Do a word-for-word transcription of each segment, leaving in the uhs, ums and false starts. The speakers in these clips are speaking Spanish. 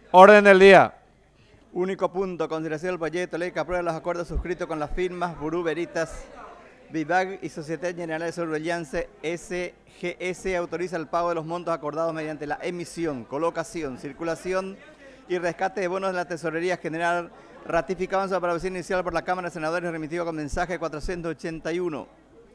Orden del día. Único punto, consideración del proyecto de ley que aprueba los acuerdos suscritos con las firmas Burú Veritas, Vivac y Sociedad General de Surveillance S G S. Autoriza el pago de los montos acordados mediante la emisión, colocación, circulación y rescate de bonos de la Tesorería General, ratificado en su aprobación inicial por la Cámara de Senadores, remitido con mensaje cuatrocientos ochenta y uno.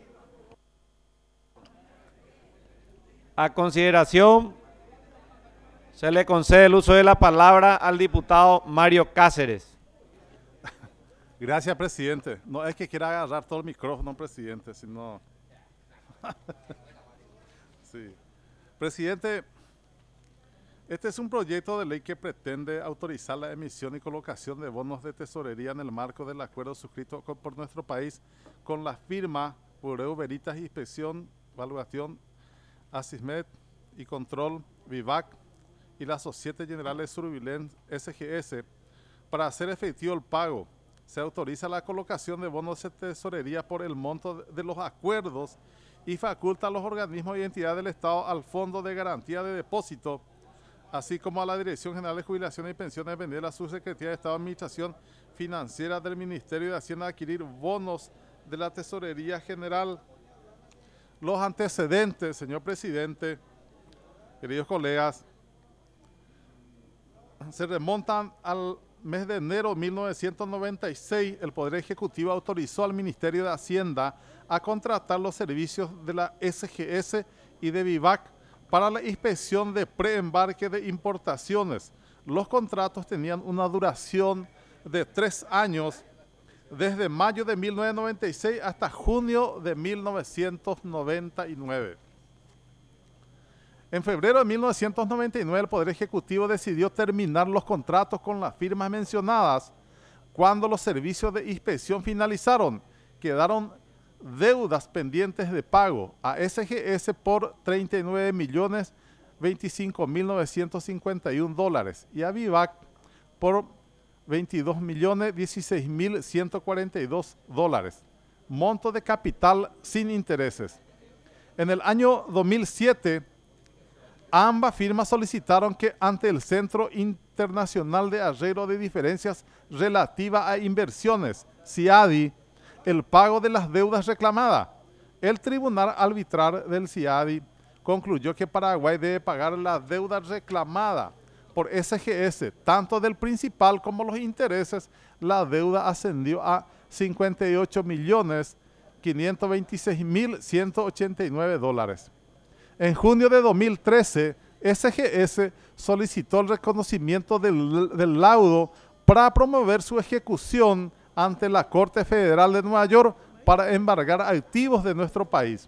A consideración, se le concede el uso de la palabra al diputado Mario Cáceres. Gracias, presidente. No es que quiera agarrar todo el micrófono, presidente, sino... sí. Presidente, este es un proyecto de ley que pretende autorizar la emisión y colocación de bonos de tesorería en el marco del acuerdo suscrito con, por nuestro país con la firma Bureau Veritas Inspección, Evaluación, Asismet y Control, Vivac, y la Societe General de Surveillance S G S. Para hacer efectivo el pago, se autoriza la colocación de bonos de tesorería por el monto de los acuerdos y faculta a los organismos y entidades del Estado al Fondo de Garantía de Depósito, así como a la Dirección General de Jubilaciones y Pensiones, depender de la Subsecretaría de Estado de Administración Financiera del Ministerio de Hacienda, adquirir bonos de la Tesorería General. Los antecedentes, señor presidente, queridos colegas, se remontan al mes de enero de mil novecientos noventa y seis. El Poder Ejecutivo autorizó al Ministerio de Hacienda a contratar los servicios de la S G S y de Vivac para la inspección de preembarque de importaciones. Los contratos tenían una duración de tres años, desde mayo de mil novecientos noventa y seis hasta junio de mil novecientos noventa y nueve. En febrero de mil novecientos noventa y nueve, el Poder Ejecutivo decidió terminar los contratos con las firmas mencionadas. Cuando los servicios de inspección finalizaron, quedaron deudas pendientes de pago a S G S por treinta y nueve millones veinticinco mil novecientos cincuenta y un dólares y a Vivac por veintidós millones dieciséis mil ciento cuarenta y dos dólares, monto de capital sin intereses. En el año dos mil siete, ambas firmas solicitaron que ante el Centro Internacional de Arreglo de Diferencias Relativa a Inversiones, CIADI, el pago de las deudas reclamadas. El Tribunal Arbitral del CIADI concluyó que Paraguay debe pagar la deuda reclamada por S G S, tanto del principal como los intereses. La deuda ascendió a cincuenta y ocho millones quinientos veintiséis mil ciento ochenta y nueve dólares. En junio de dos mil trece, S G S solicitó el reconocimiento del, del laudo para promover su ejecución ante la Corte Federal de Nueva York para embargar activos de nuestro país.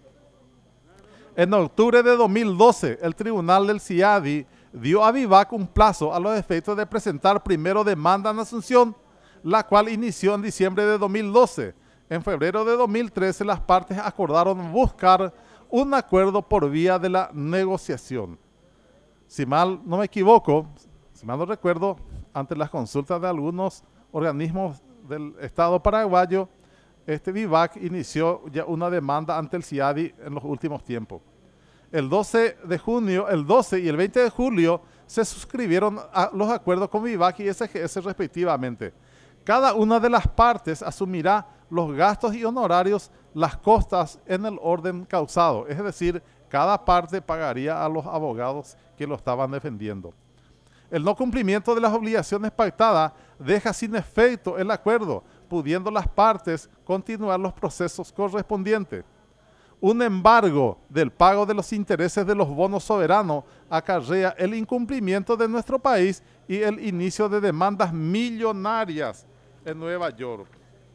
En octubre de dos mil doce, el Tribunal del CIADI dio a Vivac un plazo a los efectos de presentar primero demanda en Asunción, la cual inició en diciembre de dos mil doce. En febrero de dos mil trece, las partes acordaron buscar un acuerdo por vía de la negociación. Si mal no me equivoco, si mal no recuerdo, ante las consultas de algunos organismos del Estado paraguayo, este Vivac inició ya una demanda ante el CIADI en los últimos tiempos. El doce de junio, el doce y el veinte de julio se suscribieron a los acuerdos con Vivac y S G S respectivamente. Cada una de las partes asumirá los gastos y honorarios, las costas en el orden causado, es decir, cada parte pagaría a los abogados que lo estaban defendiendo. El no cumplimiento de las obligaciones pactadas deja sin efecto el acuerdo, pudiendo las partes continuar los procesos correspondientes. Un embargo del pago de los intereses de los bonos soberanos acarrea el incumplimiento de nuestro país y el inicio de demandas millonarias en Nueva York.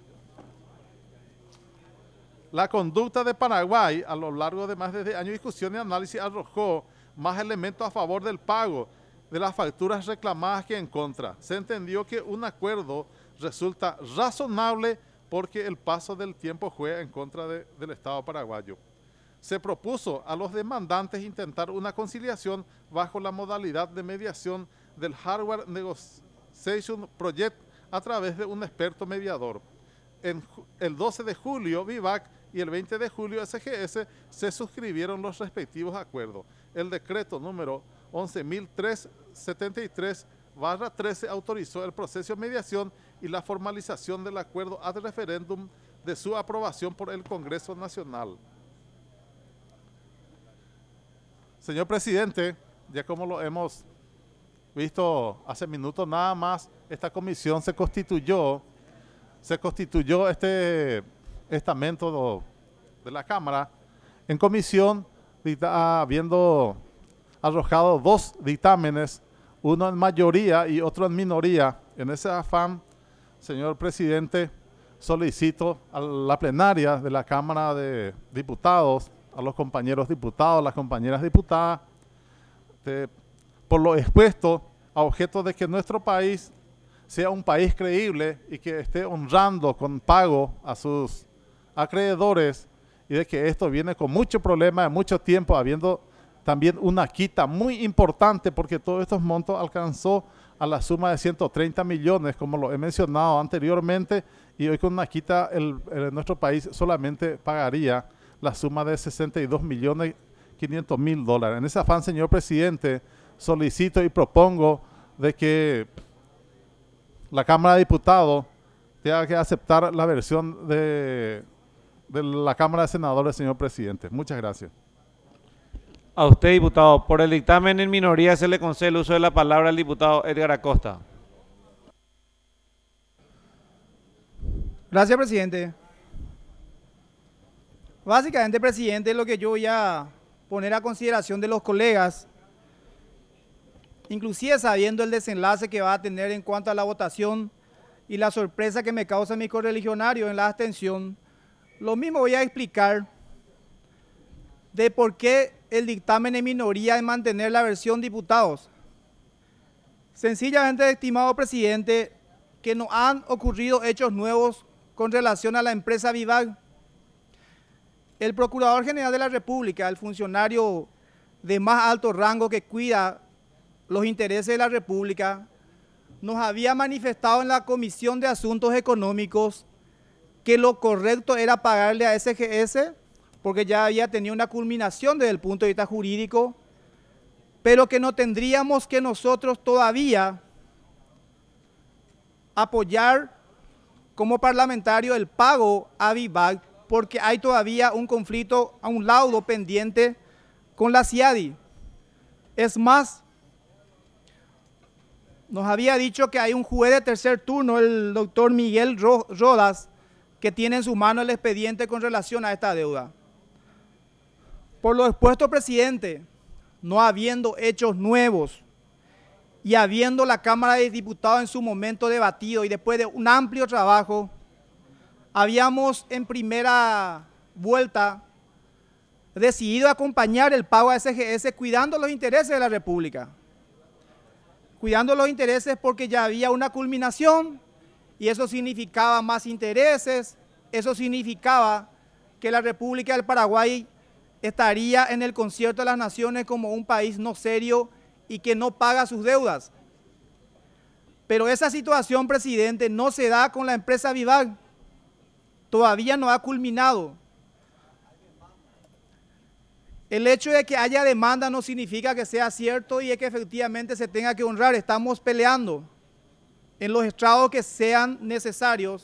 La conducta de Paraguay a lo largo de más de años de discusión y análisis arrojó más elementos a favor del pago de las facturas reclamadas que en contra. Se entendió que un acuerdo resulta razonable porque el paso del tiempo juega en contra de, del Estado paraguayo. Se propuso a los demandantes intentar una conciliación bajo la modalidad de mediación del Hardware Negotiation Project a través de un experto mediador. En el doce de julio, Vivac y el veinte de julio, S G S se suscribieron los respectivos acuerdos. El decreto número once mil trescientos setenta y tres barra trece autorizó el proceso de mediación y la formalización del acuerdo ad referéndum de su aprobación por el Congreso Nacional. Señor presidente, ya como lo hemos visto hace minutos nada más, esta comisión se constituyó, se constituyó este estamento de la Cámara en comisión, habiendo arrojado dos dictámenes, uno en mayoría y otro en minoría. En ese afán, señor presidente, solicito a la plenaria de la Cámara de Diputados, a los compañeros diputados, las compañeras diputadas, de, por lo expuesto, a objeto de que nuestro país sea un país creíble y que esté honrando con pago a sus acreedores, y de que esto viene con mucho problema de mucho tiempo, habiendo también una quita muy importante, porque todos estos montos alcanzó a la suma de ciento treinta millones, como lo he mencionado anteriormente, y hoy con una quita el, el, nuestro país solamente pagaría la suma de sesenta y dos millones quinientos mil dólares. En ese afán, señor presidente, solicito y propongo de que la Cámara de Diputados tenga que aceptar la versión de, de la Cámara de Senadores, señor presidente. Muchas gracias. A usted, diputado. Por el dictamen en minoría se le concede el uso de la palabra al diputado Edgar Acosta. Gracias, presidente. Básicamente, presidente, lo que yo voy a poner a consideración de los colegas, inclusive sabiendo el desenlace que va a tener en cuanto a la votación y la sorpresa que me causa mi correligionario en la abstención, lo mismo voy a explicar de por qué el dictamen en minoría en mantener la versión diputados. Sencillamente, estimado presidente, que no han ocurrido hechos nuevos con relación a la empresa Vivac. El Procurador General de la República, el funcionario de más alto rango que cuida los intereses de la República, nos había manifestado en la Comisión de Asuntos Económicos que lo correcto era pagarle a S G S, porque ya había tenido una culminación desde el punto de vista jurídico, pero que no tendríamos que nosotros todavía apoyar como parlamentario el pago a Vivac, porque hay todavía un conflicto, a un laudo pendiente con la CIADI. Es más, nos había dicho que hay un juez de tercer turno, el doctor Miguel Rodas, que tiene en su mano el expediente con relación a esta deuda. Por lo expuesto, presidente, no habiendo hechos nuevos y habiendo la Cámara de Diputados en su momento debatido y después de un amplio trabajo, habíamos en primera vuelta decidido acompañar el pago a S G S cuidando los intereses de la República. Cuidando los intereses porque ya había una culminación y eso significaba más intereses, eso significaba que la República del Paraguay estaría en el concierto de las naciones como un país no serio y que no paga sus deudas. Pero esa situación, presidente, no se da con la empresa Vivac. Todavía no ha culminado. El hecho de que haya demanda no significa que sea cierto y de que efectivamente se tenga que honrar. Estamos peleando en los estrados que sean necesarios.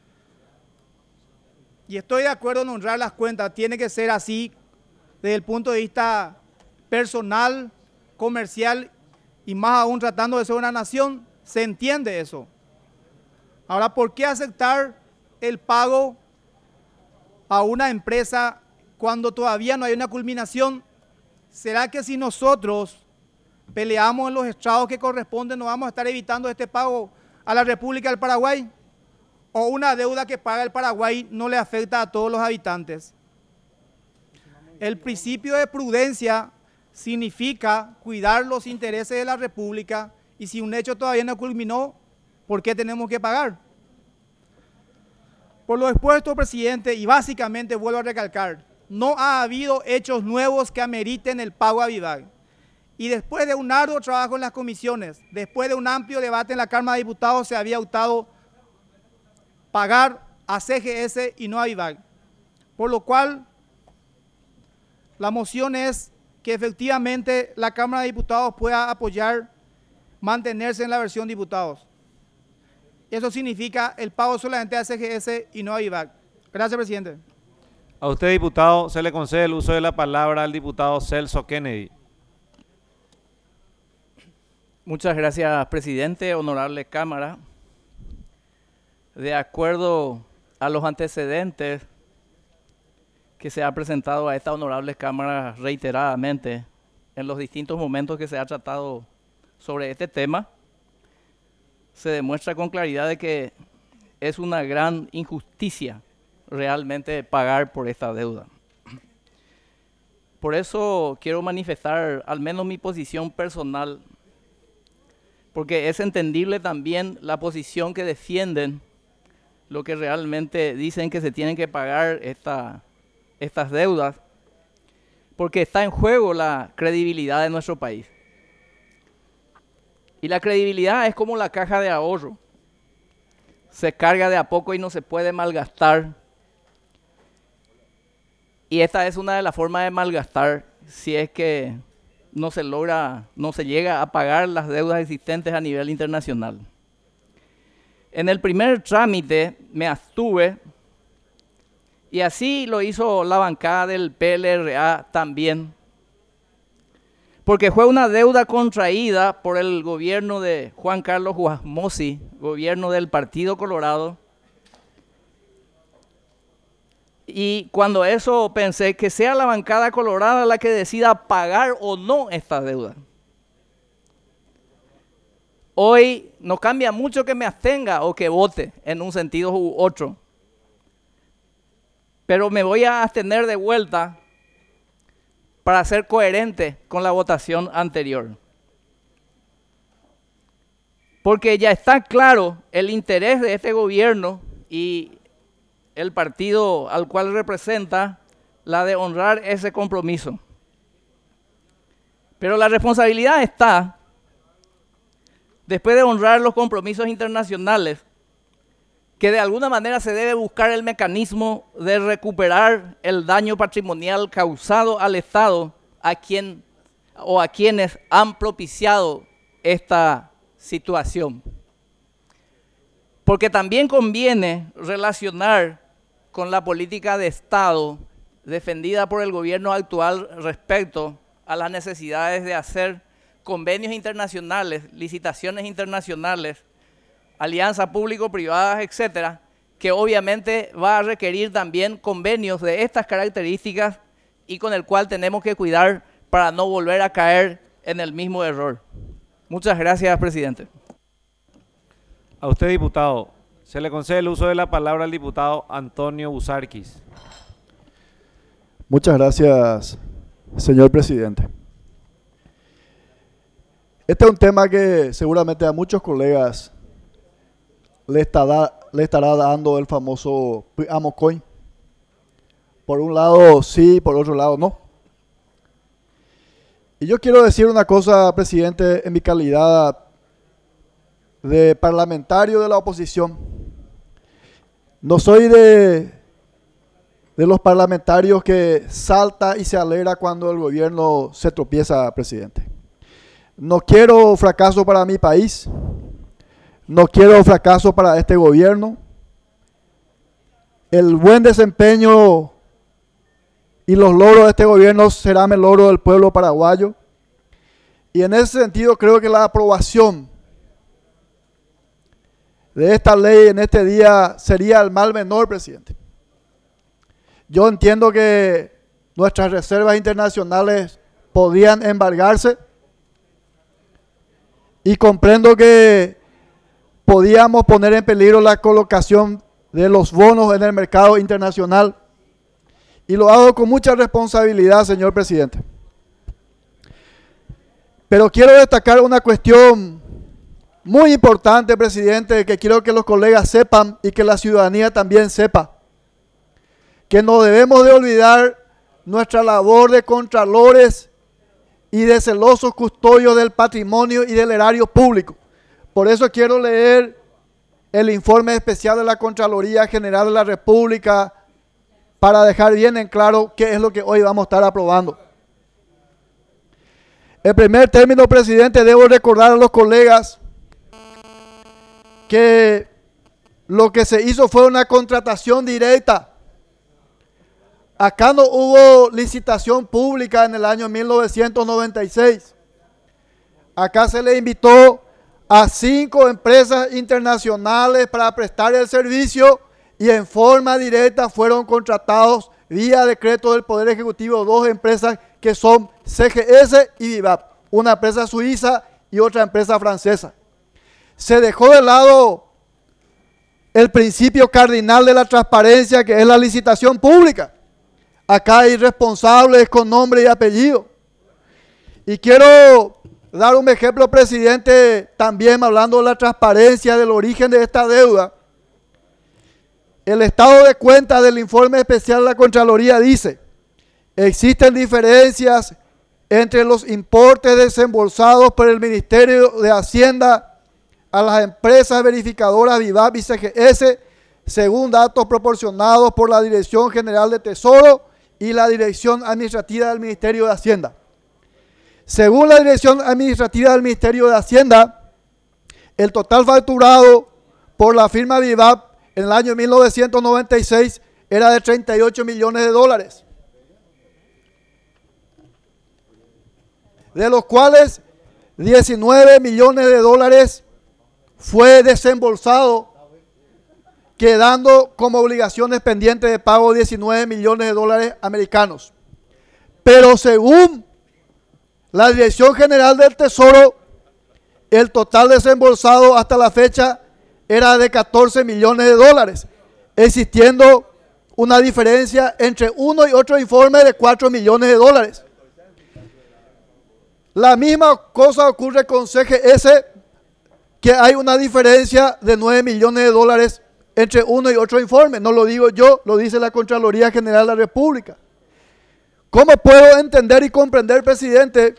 Y estoy de acuerdo en honrar las cuentas. Tiene que ser así desde el punto de vista personal, comercial y más aún tratando de ser una nación. Se entiende eso. Ahora, ¿por qué aceptar el pago a una empresa cuando todavía no hay una culminación? ¿Será que si nosotros peleamos en los estrados que corresponden no vamos a estar evitando este pago a la República del Paraguay? ¿O una deuda que paga el Paraguay no le afecta a todos los habitantes? El principio de prudencia significa cuidar los intereses de la República y si un hecho todavía no culminó, ¿por qué tenemos que pagar? Por lo expuesto, presidente, y básicamente vuelvo a recalcar, no ha habido hechos nuevos que ameriten el pago a Vivac. Y después de un arduo trabajo en las comisiones, después de un amplio debate en la Cámara de Diputados, se había optado pagar a C G S y no a Vivac. Por lo cual, la moción es que efectivamente la Cámara de Diputados pueda apoyar mantenerse en la versión diputados. Eso significa el pago solamente a S G S y no a Vivac. Gracias, presidente. A usted, diputado, se le concede el uso de la palabra al diputado Celso Kennedy. Muchas gracias, presidente, honorable Cámara. De acuerdo a los antecedentes que se ha presentado a esta honorable Cámara reiteradamente en los distintos momentos que se ha tratado sobre este tema, se demuestra con claridad de que es una gran injusticia realmente pagar por esta deuda. Por eso quiero manifestar al menos mi posición personal, porque es entendible también la posición que defienden lo que realmente dicen que se tienen que pagar esta, estas deudas, porque está en juego la credibilidad de nuestro país. Y la credibilidad es como la caja de ahorro. Se carga de a poco y no se puede malgastar. Y esta es una de las formas de malgastar si es que no se logra, no se llega a pagar las deudas existentes a nivel internacional. En el primer trámite me abstuve y así lo hizo la bancada del P L R A también, porque fue una deuda contraída por el gobierno de Juan Carlos Guasmosi, gobierno del Partido Colorado. Y cuando eso pensé que sea la bancada colorada la que decida pagar o no esta deuda. Hoy no cambia mucho que me abstenga o que vote en un sentido u otro. Pero me voy a abstener de vuelta para ser coherente con la votación anterior. Porque ya está claro el interés de este gobierno y el partido al cual representa, la de honrar ese compromiso. Pero la responsabilidad está, después de honrar los compromisos internacionales, que de alguna manera se debe buscar el mecanismo de recuperar el daño patrimonial causado al Estado a quien o a quienes han propiciado esta situación. Porque también conviene relacionar con la política de Estado defendida por el gobierno actual respecto a las necesidades de hacer convenios internacionales, licitaciones internacionales, alianzas público-privadas, etcétera, que obviamente va a requerir también convenios de estas características y con el cual tenemos que cuidar para no volver a caer en el mismo error. Muchas gracias, presidente. A usted, diputado, se le concede el uso de la palabra al diputado Antonio Busarquis. Muchas gracias, señor presidente. Este es un tema que seguramente a muchos colegas le estará, le estará dando el famoso amocoin. Por un lado sí, por otro lado no. Y yo quiero decir una cosa, presidente, en mi calidad de parlamentario de la oposición. No soy de, de los parlamentarios que salta y se alegra cuando el gobierno se tropieza, presidente. No quiero fracaso para mi país. No quiero fracaso para este gobierno. El buen desempeño y los logros de este gobierno serán el logro del pueblo paraguayo. Y en ese sentido creo que la aprobación de esta ley en este día sería el mal menor, presidente. Yo entiendo que nuestras reservas internacionales podrían embargarse y comprendo que podíamos poner en peligro la colocación de los bonos en el mercado internacional. Y lo hago con mucha responsabilidad, señor presidente. Pero quiero destacar una cuestión muy importante, presidente, que quiero que los colegas sepan y que la ciudadanía también sepa. Que no debemos de olvidar nuestra labor de contralores y de celosos custodios del patrimonio y del erario público. Por eso quiero leer el informe especial de la Contraloría General de la República para dejar bien en claro qué es lo que hoy vamos a estar aprobando. En primer término, presidente, debo recordar a los colegas que lo que se hizo fue una contratación directa. Acá no hubo licitación pública en el año mil novecientos noventa y seis. Acá se le invitó a cinco empresas internacionales para prestar el servicio y en forma directa fueron contratados vía decreto del Poder Ejecutivo dos empresas que son C G S y Vivap, una empresa suiza y otra empresa francesa. Se dejó de lado el principio cardinal de la transparencia, que es la licitación pública. Acá hay responsables con nombre y apellido. Y quiero dar un ejemplo, presidente, también hablando de la transparencia del origen de esta deuda. El estado de cuenta del informe especial de la Contraloría dice: existen diferencias entre los importes desembolsados por el Ministerio de Hacienda a las empresas verificadoras Vivap y C G S, según datos proporcionados por la Dirección General de Tesoro y la Dirección Administrativa del Ministerio de Hacienda. Según la Dirección Administrativa del Ministerio de Hacienda, el total facturado por la firma Vivap en el año mil novecientos noventa y seis era de treinta y ocho millones de dólares, de los cuales diecinueve millones de dólares fue desembolsado, quedando como obligaciones pendientes de pago diecinueve millones de dólares americanos. Pero según la Dirección General del Tesoro, el total desembolsado hasta la fecha era de catorce millones de dólares, existiendo una diferencia entre uno y otro informe de cuatro millones de dólares. La misma cosa ocurre con C G S, que hay una diferencia de nueve millones de dólares entre uno y otro informe. No lo digo yo, lo dice la Contraloría General de la República. ¿Cómo puedo entender y comprender, presidente,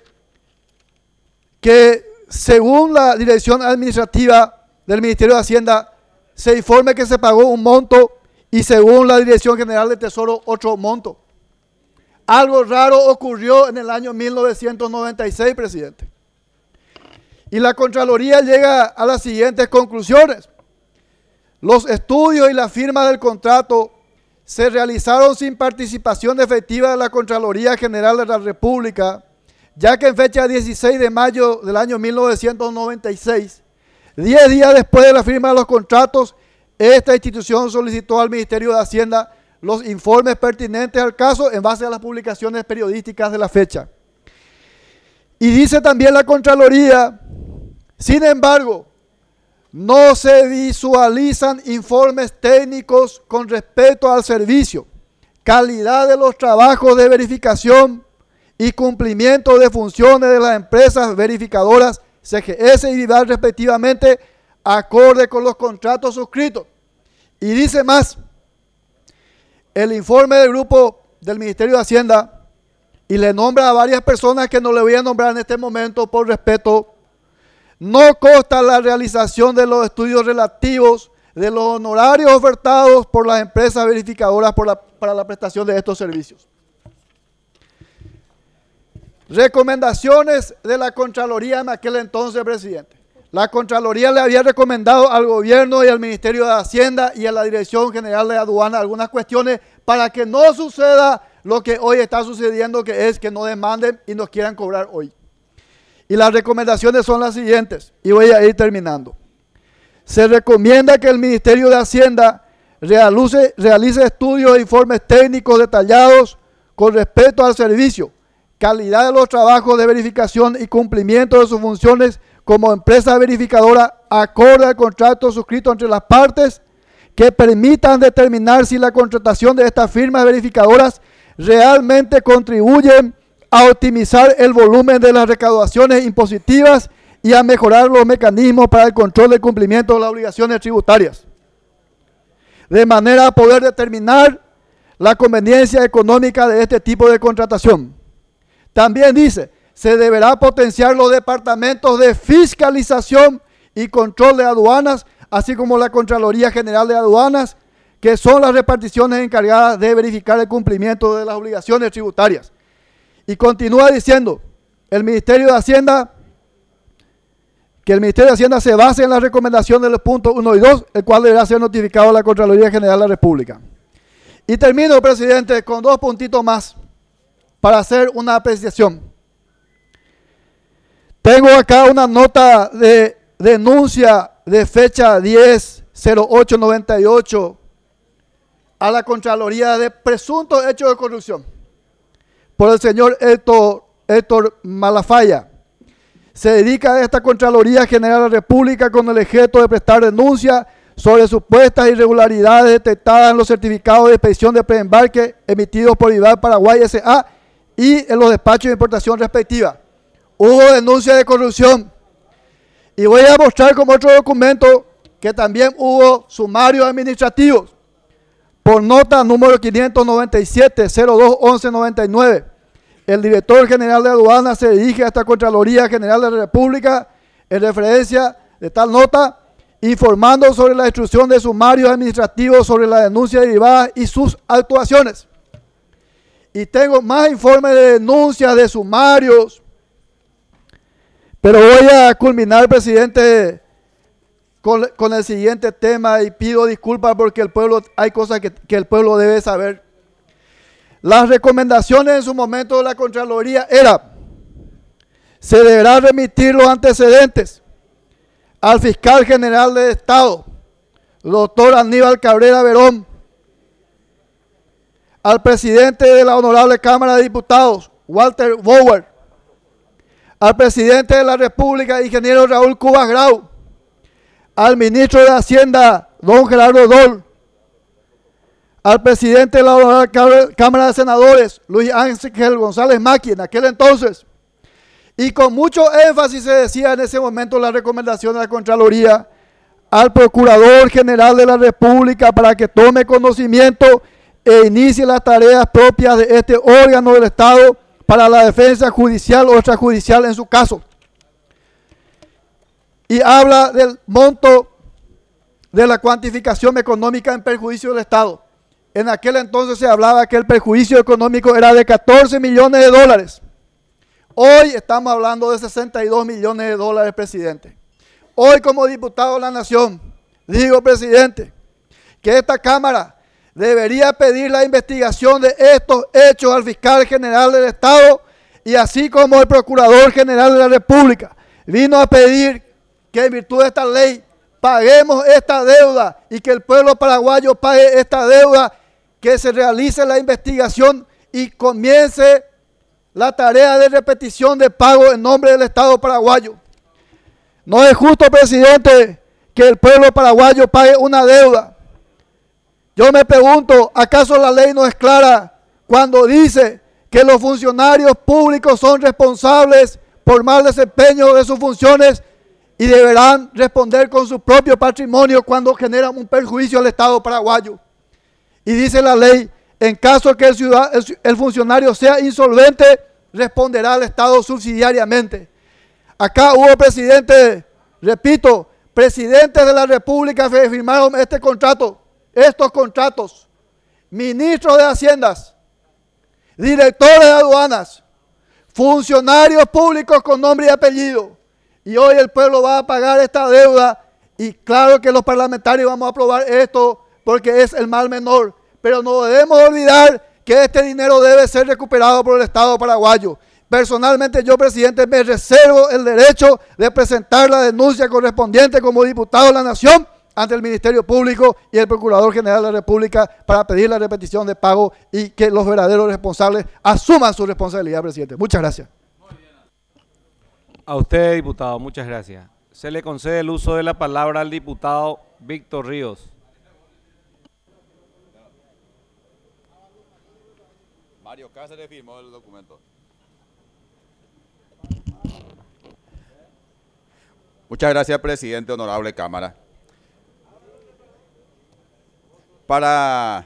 que según la Dirección Administrativa del Ministerio de Hacienda se informe que se pagó un monto y según la Dirección General de Tesoro otro monto? Algo raro ocurrió en el año mil novecientos noventa y seis, presidente. Y la Contraloría llega a las siguientes conclusiones. Los estudios y la firma del contrato se realizaron sin participación efectiva de la Contraloría General de la República, ya que en fecha dieciséis de mayo del año mil novecientos noventa y seis, diez días después de la firma de los contratos, esta institución solicitó al Ministerio de Hacienda los informes pertinentes al caso en base a las publicaciones periodísticas de la fecha. Y dice también la Contraloría: sin embargo, no se visualizan informes técnicos con respecto al servicio, calidad de los trabajos de verificación y cumplimiento de funciones de las empresas verificadoras C G S y Vivap respectivamente, acorde con los contratos suscritos. Y dice más: el informe del grupo del Ministerio de Hacienda, y le nombra a varias personas que no le voy a nombrar en este momento por respeto, no consta la realización de los estudios relativos de los honorarios ofertados por las empresas verificadoras por la, para la prestación de estos servicios. Recomendaciones de la Contraloría en aquel entonces, presidente. La Contraloría le había recomendado al gobierno y al Ministerio de Hacienda y a la Dirección General de Aduanas algunas cuestiones para que no suceda lo que hoy está sucediendo, que es que no demanden y nos quieran cobrar hoy. Y las recomendaciones son las siguientes, y voy a ir terminando. Se recomienda que el Ministerio de Hacienda realice, realice estudios e informes técnicos detallados con respecto al servicio, calidad de los trabajos de verificación y cumplimiento de sus funciones como empresa verificadora acorde al contrato suscrito entre las partes, que permitan determinar si la contratación de estas firmas verificadoras realmente contribuyen a optimizar el volumen de las recaudaciones impositivas y a mejorar los mecanismos para el control del cumplimiento de las obligaciones tributarias, de manera a poder determinar la conveniencia económica de este tipo de contratación. También dice: se deberá potenciar los departamentos de fiscalización y control de aduanas, así como la Contraloría General de Aduanas, que son las reparticiones encargadas de verificar el cumplimiento de las obligaciones tributarias. Y continúa diciendo: el Ministerio de Hacienda, que el Ministerio de Hacienda se base en la recomendación de los puntos uno y dos, el cual deberá ser notificado a la Contraloría General de la República. Y termino, presidente, con dos puntitos más para hacer una apreciación. Tengo acá una nota de denuncia de fecha diez cero ocho noventa y ocho a la Contraloría de presuntos hechos de corrupción por el señor Héctor, Héctor Malafaya. Se dedica a esta Contraloría General de la República con el objeto de prestar denuncia sobre supuestas irregularidades detectadas en los certificados de expedición de preembarque emitidos por Vivac Paraguay S A y en los despachos de importación respectiva. Hubo denuncia de corrupción. Y voy a mostrar como otro documento que también hubo sumarios administrativos por nota número quinientos noventa y siete cero dos once noventa y nueve. El director general de aduanas se dirige a esta Contraloría General de la República en referencia de tal nota, informando sobre la instrucción de sumarios administrativos sobre la denuncia derivada y sus actuaciones. Y tengo más informes de denuncias, de sumarios, pero voy a culminar, presidente, con, con el siguiente tema y pido disculpas porque el pueblo, hay cosas que, que el pueblo debe saber. Las recomendaciones en su momento de la Contraloría era: se deberá remitir los antecedentes al fiscal general del Estado, doctor Aníbal Cabrera Verón, al presidente de la Honorable Cámara de Diputados, Walter Bauer, al presidente de la República, ingeniero Raúl Cubas Grau, al ministro de Hacienda, don Gerardo Dol, al presidente de la Honorable Cámara de Senadores, Luis Ángel González Maqui, en aquel entonces, y con mucho énfasis se decía en ese momento la recomendación de la Contraloría al Procurador General de la República para que tome conocimiento e inicie las tareas propias de este órgano del Estado para la defensa judicial o extrajudicial en su caso. Y habla del monto de la cuantificación económica en perjuicio del Estado. En aquel entonces se hablaba que el perjuicio económico era de catorce millones de dólares. Hoy estamos hablando de sesenta y dos millones de dólares, presidente. Hoy, como diputado de la Nación, digo, presidente, que esta Cámara debería pedir la investigación de estos hechos al fiscal general del Estado y así como el Procurador General de la República vino a pedir que en virtud de esta ley paguemos esta deuda y que el pueblo paraguayo pague esta deuda, que se realice la investigación y comience la tarea de repetición de pago en nombre del Estado paraguayo. No es justo, presidente, que el pueblo paraguayo pague una deuda. Yo me pregunto, ¿acaso la ley no es clara cuando dice que los funcionarios públicos son responsables por mal desempeño de sus funciones y deberán responder con su propio patrimonio cuando generan un perjuicio al Estado paraguayo? Y dice la ley, en caso que el, ciudad, el, el funcionario sea insolvente, responderá al Estado subsidiariamente. Acá hubo presidentes, repito, presidentes de la República que firmaron este contrato, estos contratos, ministros de Haciendas, directores de aduanas, funcionarios públicos con nombre y apellido. Y hoy el pueblo va a pagar esta deuda y claro que los parlamentarios vamos a aprobar esto porque es el mal menor. Pero no debemos olvidar que este dinero debe ser recuperado por el Estado paraguayo. Personalmente yo, presidente, me reservo el derecho de presentar la denuncia correspondiente como diputado de la Nación ante el Ministerio Público y el Procurador General de la República para pedir la repetición de pago y que los verdaderos responsables asuman su responsabilidad, presidente. Muchas gracias. A usted, diputado, muchas gracias. Se le concede el uso de la palabra al diputado Víctor Ríos. Mario Cáceres firmó el documento. Muchas gracias, presidente, honorable Cámara. Para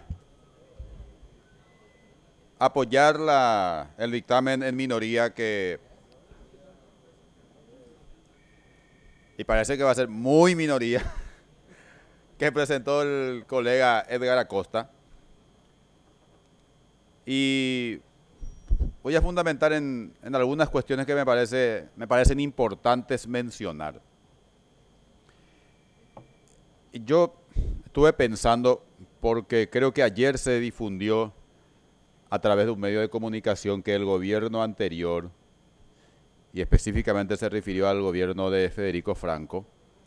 apoyar la, el dictamen en minoría que, y parece que va a ser muy minoría, que presentó el colega Edgar Acosta, y voy a fundamentar en, en algunas cuestiones que me, parece, me parecen importantes mencionar. Yo estuve pensando, porque creo que ayer se difundió a través de un medio de comunicación que el gobierno anterior, y específicamente se refirió al gobierno de Federico Franco,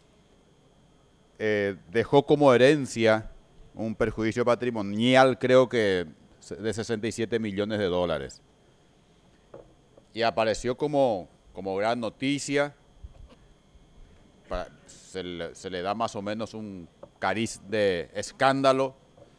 eh, dejó como herencia un perjuicio patrimonial, creo que de sesenta y siete millones de dólares. Y apareció como, como gran noticia, para, se, le, se le da más o menos un cariz de escándalo.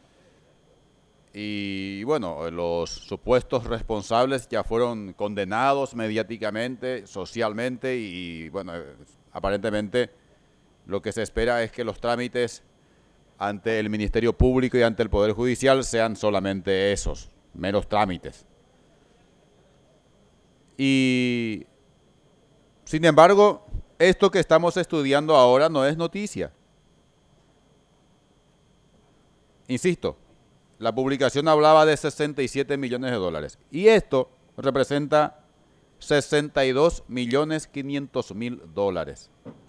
Y bueno, los supuestos responsables ya fueron condenados mediáticamente, socialmente, y bueno, aparentemente lo que se espera es que los trámites ante el Ministerio Público y ante el Poder Judicial sean solamente esos, meros trámites. Y, sin embargo, esto que estamos estudiando ahora no es noticia. Insisto, la publicación hablaba de sesenta y siete millones de dólares y esto representa sesenta y dos millones quinientos mil dólares.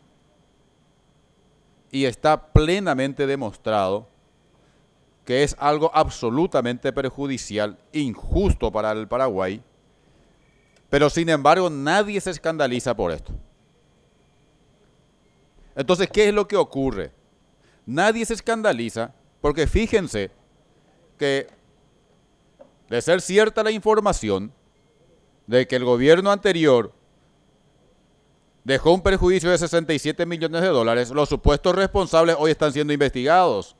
Y está plenamente demostrado que es algo absolutamente perjudicial, injusto para el Paraguay, pero sin embargo nadie se escandaliza por esto. Entonces, ¿qué es lo que ocurre? Nadie se escandaliza porque fíjense que, de ser cierta la información de que el gobierno anterior dejó un perjuicio de sesenta y siete millones de dólares, los supuestos responsables hoy están siendo investigados.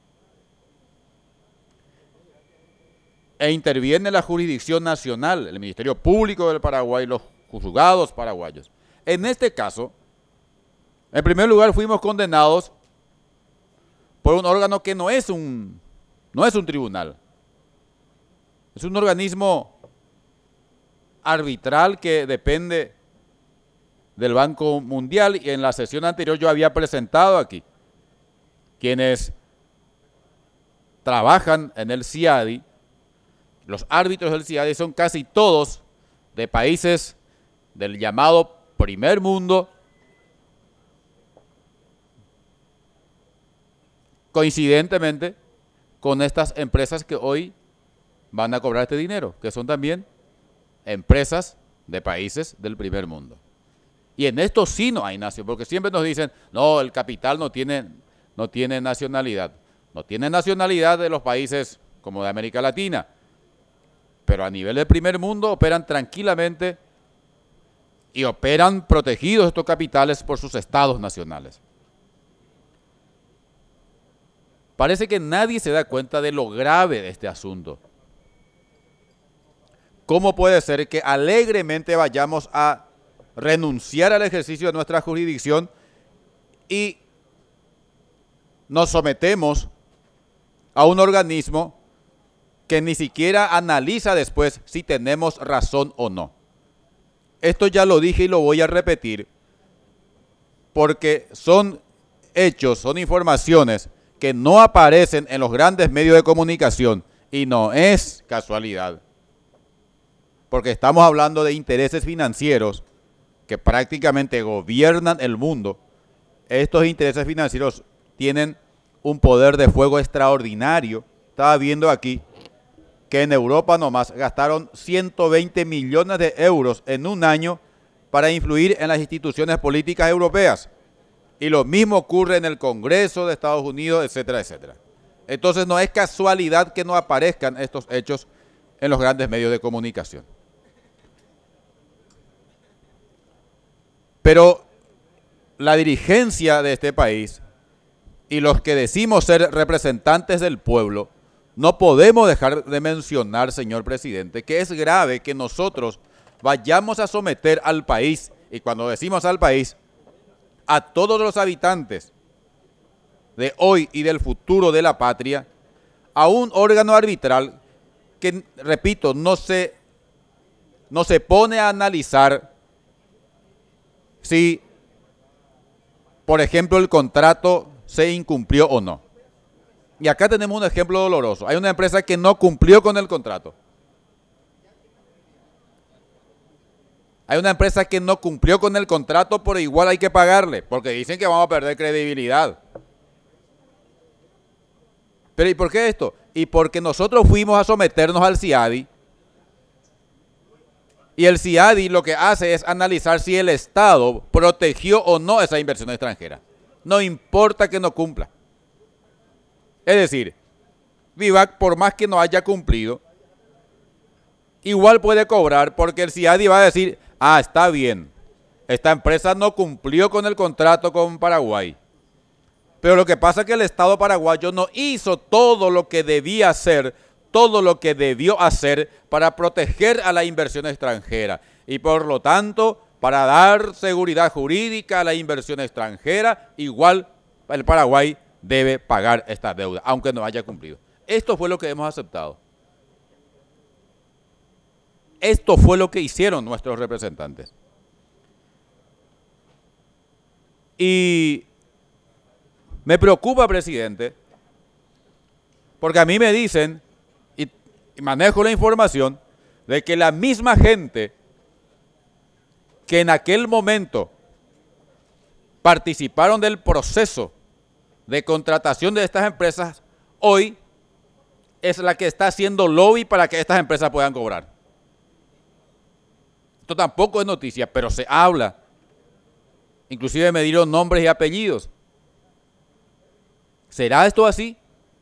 E interviene la jurisdicción nacional, el Ministerio Público del Paraguay, los juzgados paraguayos. En este caso, en primer lugar, fuimos condenados por un órgano que no es un, no es un tribunal. Es un organismo arbitral que depende del Banco Mundial, y en la sesión anterior yo había presentado aquí quienes trabajan en el CIADI. Los árbitros del CIADI son casi todos de países del llamado primer mundo, coincidentemente con estas empresas que hoy van a cobrar este dinero, que son también empresas de países del primer mundo. Y en esto sí no hay nación, porque siempre nos dicen, no, el capital no tiene, no tiene nacionalidad. No tiene nacionalidad de los países como de América Latina, pero a nivel del primer mundo operan tranquilamente y operan protegidos estos capitales por sus estados nacionales. Parece que nadie se da cuenta de lo grave de este asunto. ¿Cómo puede ser que alegremente vayamos a renunciar al ejercicio de nuestra jurisdicción y nos sometemos a un organismo que ni siquiera analiza después si tenemos razón o no? Esto ya lo dije y lo voy a repetir, porque son hechos, son informaciones que no aparecen en los grandes medios de comunicación, y no es casualidad, porque estamos hablando de intereses financieros que prácticamente gobiernan el mundo. Estos intereses financieros tienen un poder de fuego extraordinario. Estaba viendo aquí que en Europa nomás gastaron ciento veinte millones de euros en un año para influir en las instituciones políticas europeas. Y lo mismo ocurre en el Congreso de Estados Unidos, etcétera, etcétera. Entonces no es casualidad que no aparezcan estos hechos en los grandes medios de comunicación. Pero la dirigencia de este país y los que decimos ser representantes del pueblo, no podemos dejar de mencionar, señor presidente, que es grave que nosotros vayamos a someter al país, y cuando decimos al país, a todos los habitantes de hoy y del futuro de la patria, a un órgano arbitral que, repito, no se, no se pone a analizar si, por ejemplo, el contrato se incumplió o no. Y acá tenemos un ejemplo doloroso. Hay una empresa que no cumplió con el contrato. Hay una empresa que no cumplió con el contrato, pero igual hay que pagarle, porque dicen que vamos a perder credibilidad. Pero ¿y por qué esto? Y porque nosotros fuimos a someternos al CIADI, y el CIADI lo que hace es analizar si el Estado protegió o no esa inversión extranjera. No importa que no cumpla. Es decir, Vivac, por más que no haya cumplido, igual puede cobrar, porque el CIADI va a decir, ah, está bien, esta empresa no cumplió con el contrato con Paraguay. Pero lo que pasa es que el Estado paraguayo no hizo todo lo que debía hacer, todo lo que debió hacer para proteger a la inversión extranjera. Y por lo tanto, para dar seguridad jurídica a la inversión extranjera, igual el Paraguay debe pagar esta deuda, aunque no haya cumplido. Esto fue lo que hemos aceptado. Esto fue lo que hicieron nuestros representantes. Y me preocupa, presidente, porque a mí me dicen, y, y manejo la información, de que la misma gente que en aquel momento participaron del proceso de contratación de estas empresas, hoy es la que está haciendo lobby para que estas empresas puedan cobrar. Esto tampoco es noticia, pero se habla. Inclusive me dieron nombres y apellidos. ¿Será esto así?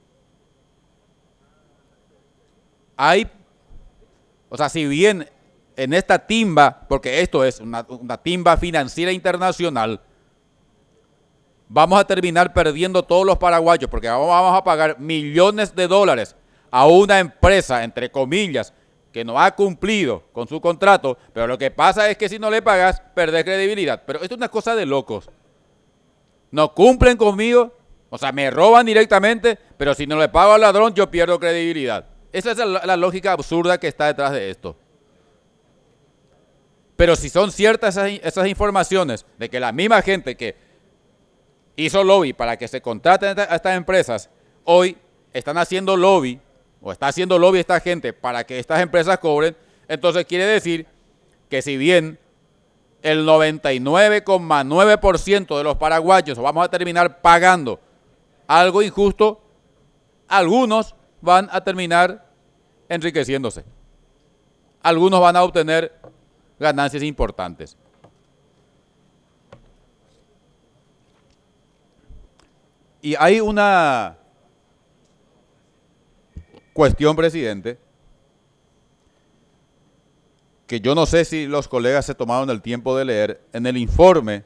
Hay, o sea, si bien en esta timba, porque esto es una, una timba financiera internacional, vamos a terminar perdiendo todos los paraguayos, porque vamos a pagar millones de dólares a una empresa, entre comillas, que no ha cumplido con su contrato, pero lo que pasa es que si no le pagas, perdés credibilidad. Pero esto es una cosa de locos. No cumplen conmigo, o sea, me roban directamente, pero si no le pago al ladrón, yo pierdo credibilidad. Esa es la, la lógica absurda que está detrás de esto. Pero si son ciertas esas, esas informaciones de que la misma gente que hizo lobby para que se contraten a estas empresas, hoy están haciendo lobby, o está haciendo lobby esta gente para que estas empresas cobren, entonces quiere decir que si bien el noventa y nueve coma nueve por ciento de los paraguayos vamos a terminar pagando algo injusto, algunos van a terminar enriqueciéndose. Algunos van a obtener ganancias importantes. Y hay una cuestión, presidente, que yo no sé si los colegas se tomaron el tiempo de leer en el informe,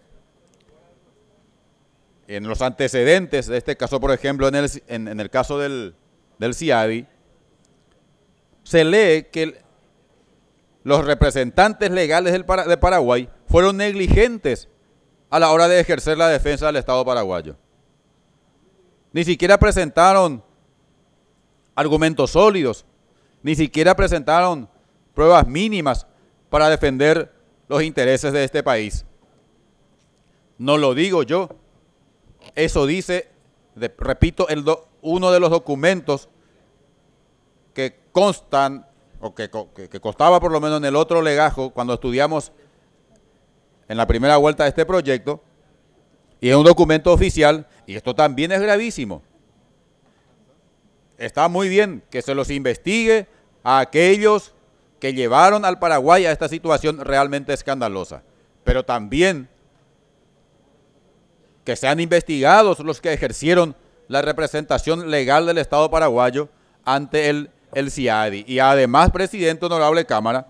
en los antecedentes de este caso, por ejemplo, en el, en, en el caso del, del CIADI, se lee que los representantes legales del, de Paraguay fueron negligentes a la hora de ejercer la defensa del Estado paraguayo. Ni siquiera presentaron argumentos sólidos, ni siquiera presentaron pruebas mínimas para defender los intereses de este país. No lo digo yo, eso dice, de, repito, el do, uno de los documentos que constan, o que, que, que constaba por lo menos en el otro legajo cuando estudiamos en la primera vuelta de este proyecto, y es un documento oficial, y esto también es gravísimo. Está muy bien que se los investigue a aquellos que llevaron al Paraguay a esta situación realmente escandalosa, pero también que sean investigados los que ejercieron la representación legal del Estado paraguayo ante el, el CIADI. Y además, presidente, honorable Cámara,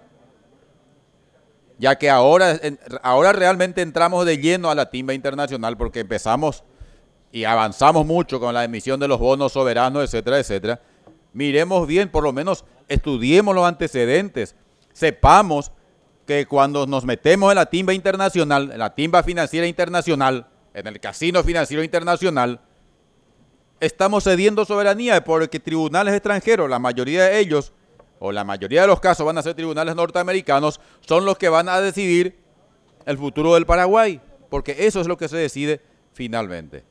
ya que ahora, ahora realmente entramos de lleno a la timba internacional porque empezamos y avanzamos mucho con la emisión de los bonos soberanos, etcétera, etcétera. Miremos bien, por lo menos estudiemos los antecedentes, sepamos que cuando nos metemos en la timba internacional, en la timba financiera internacional, en el casino financiero internacional, estamos cediendo soberanía porque tribunales extranjeros, la mayoría de ellos, o la mayoría de los casos van a ser tribunales norteamericanos, son los que van a decidir el futuro del Paraguay, porque eso es lo que se decide finalmente.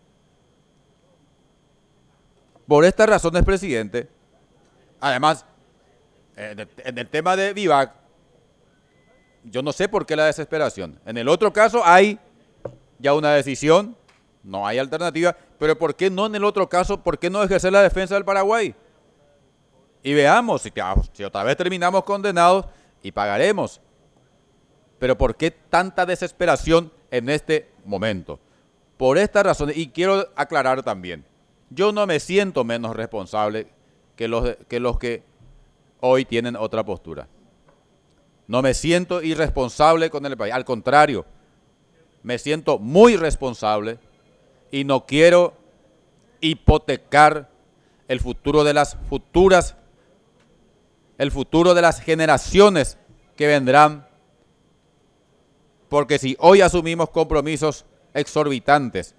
Por estas razones, presidente, además, en el, en el tema de Vivac, yo no sé por qué la desesperación. En el otro caso hay ya una decisión, no hay alternativa, pero ¿por qué no en el otro caso? ¿Por qué no ejercer la defensa del Paraguay? Y veamos si, si otra vez terminamos condenados y pagaremos. Pero ¿por qué tanta desesperación en este momento? Por esta razón, y quiero aclarar también, yo no me siento menos responsable que los, que los que hoy tienen otra postura. No me siento irresponsable con el país, al contrario, me siento muy responsable y no quiero hipotecar el futuro de las futuras, el futuro de las generaciones que vendrán, porque si hoy asumimos compromisos exorbitantes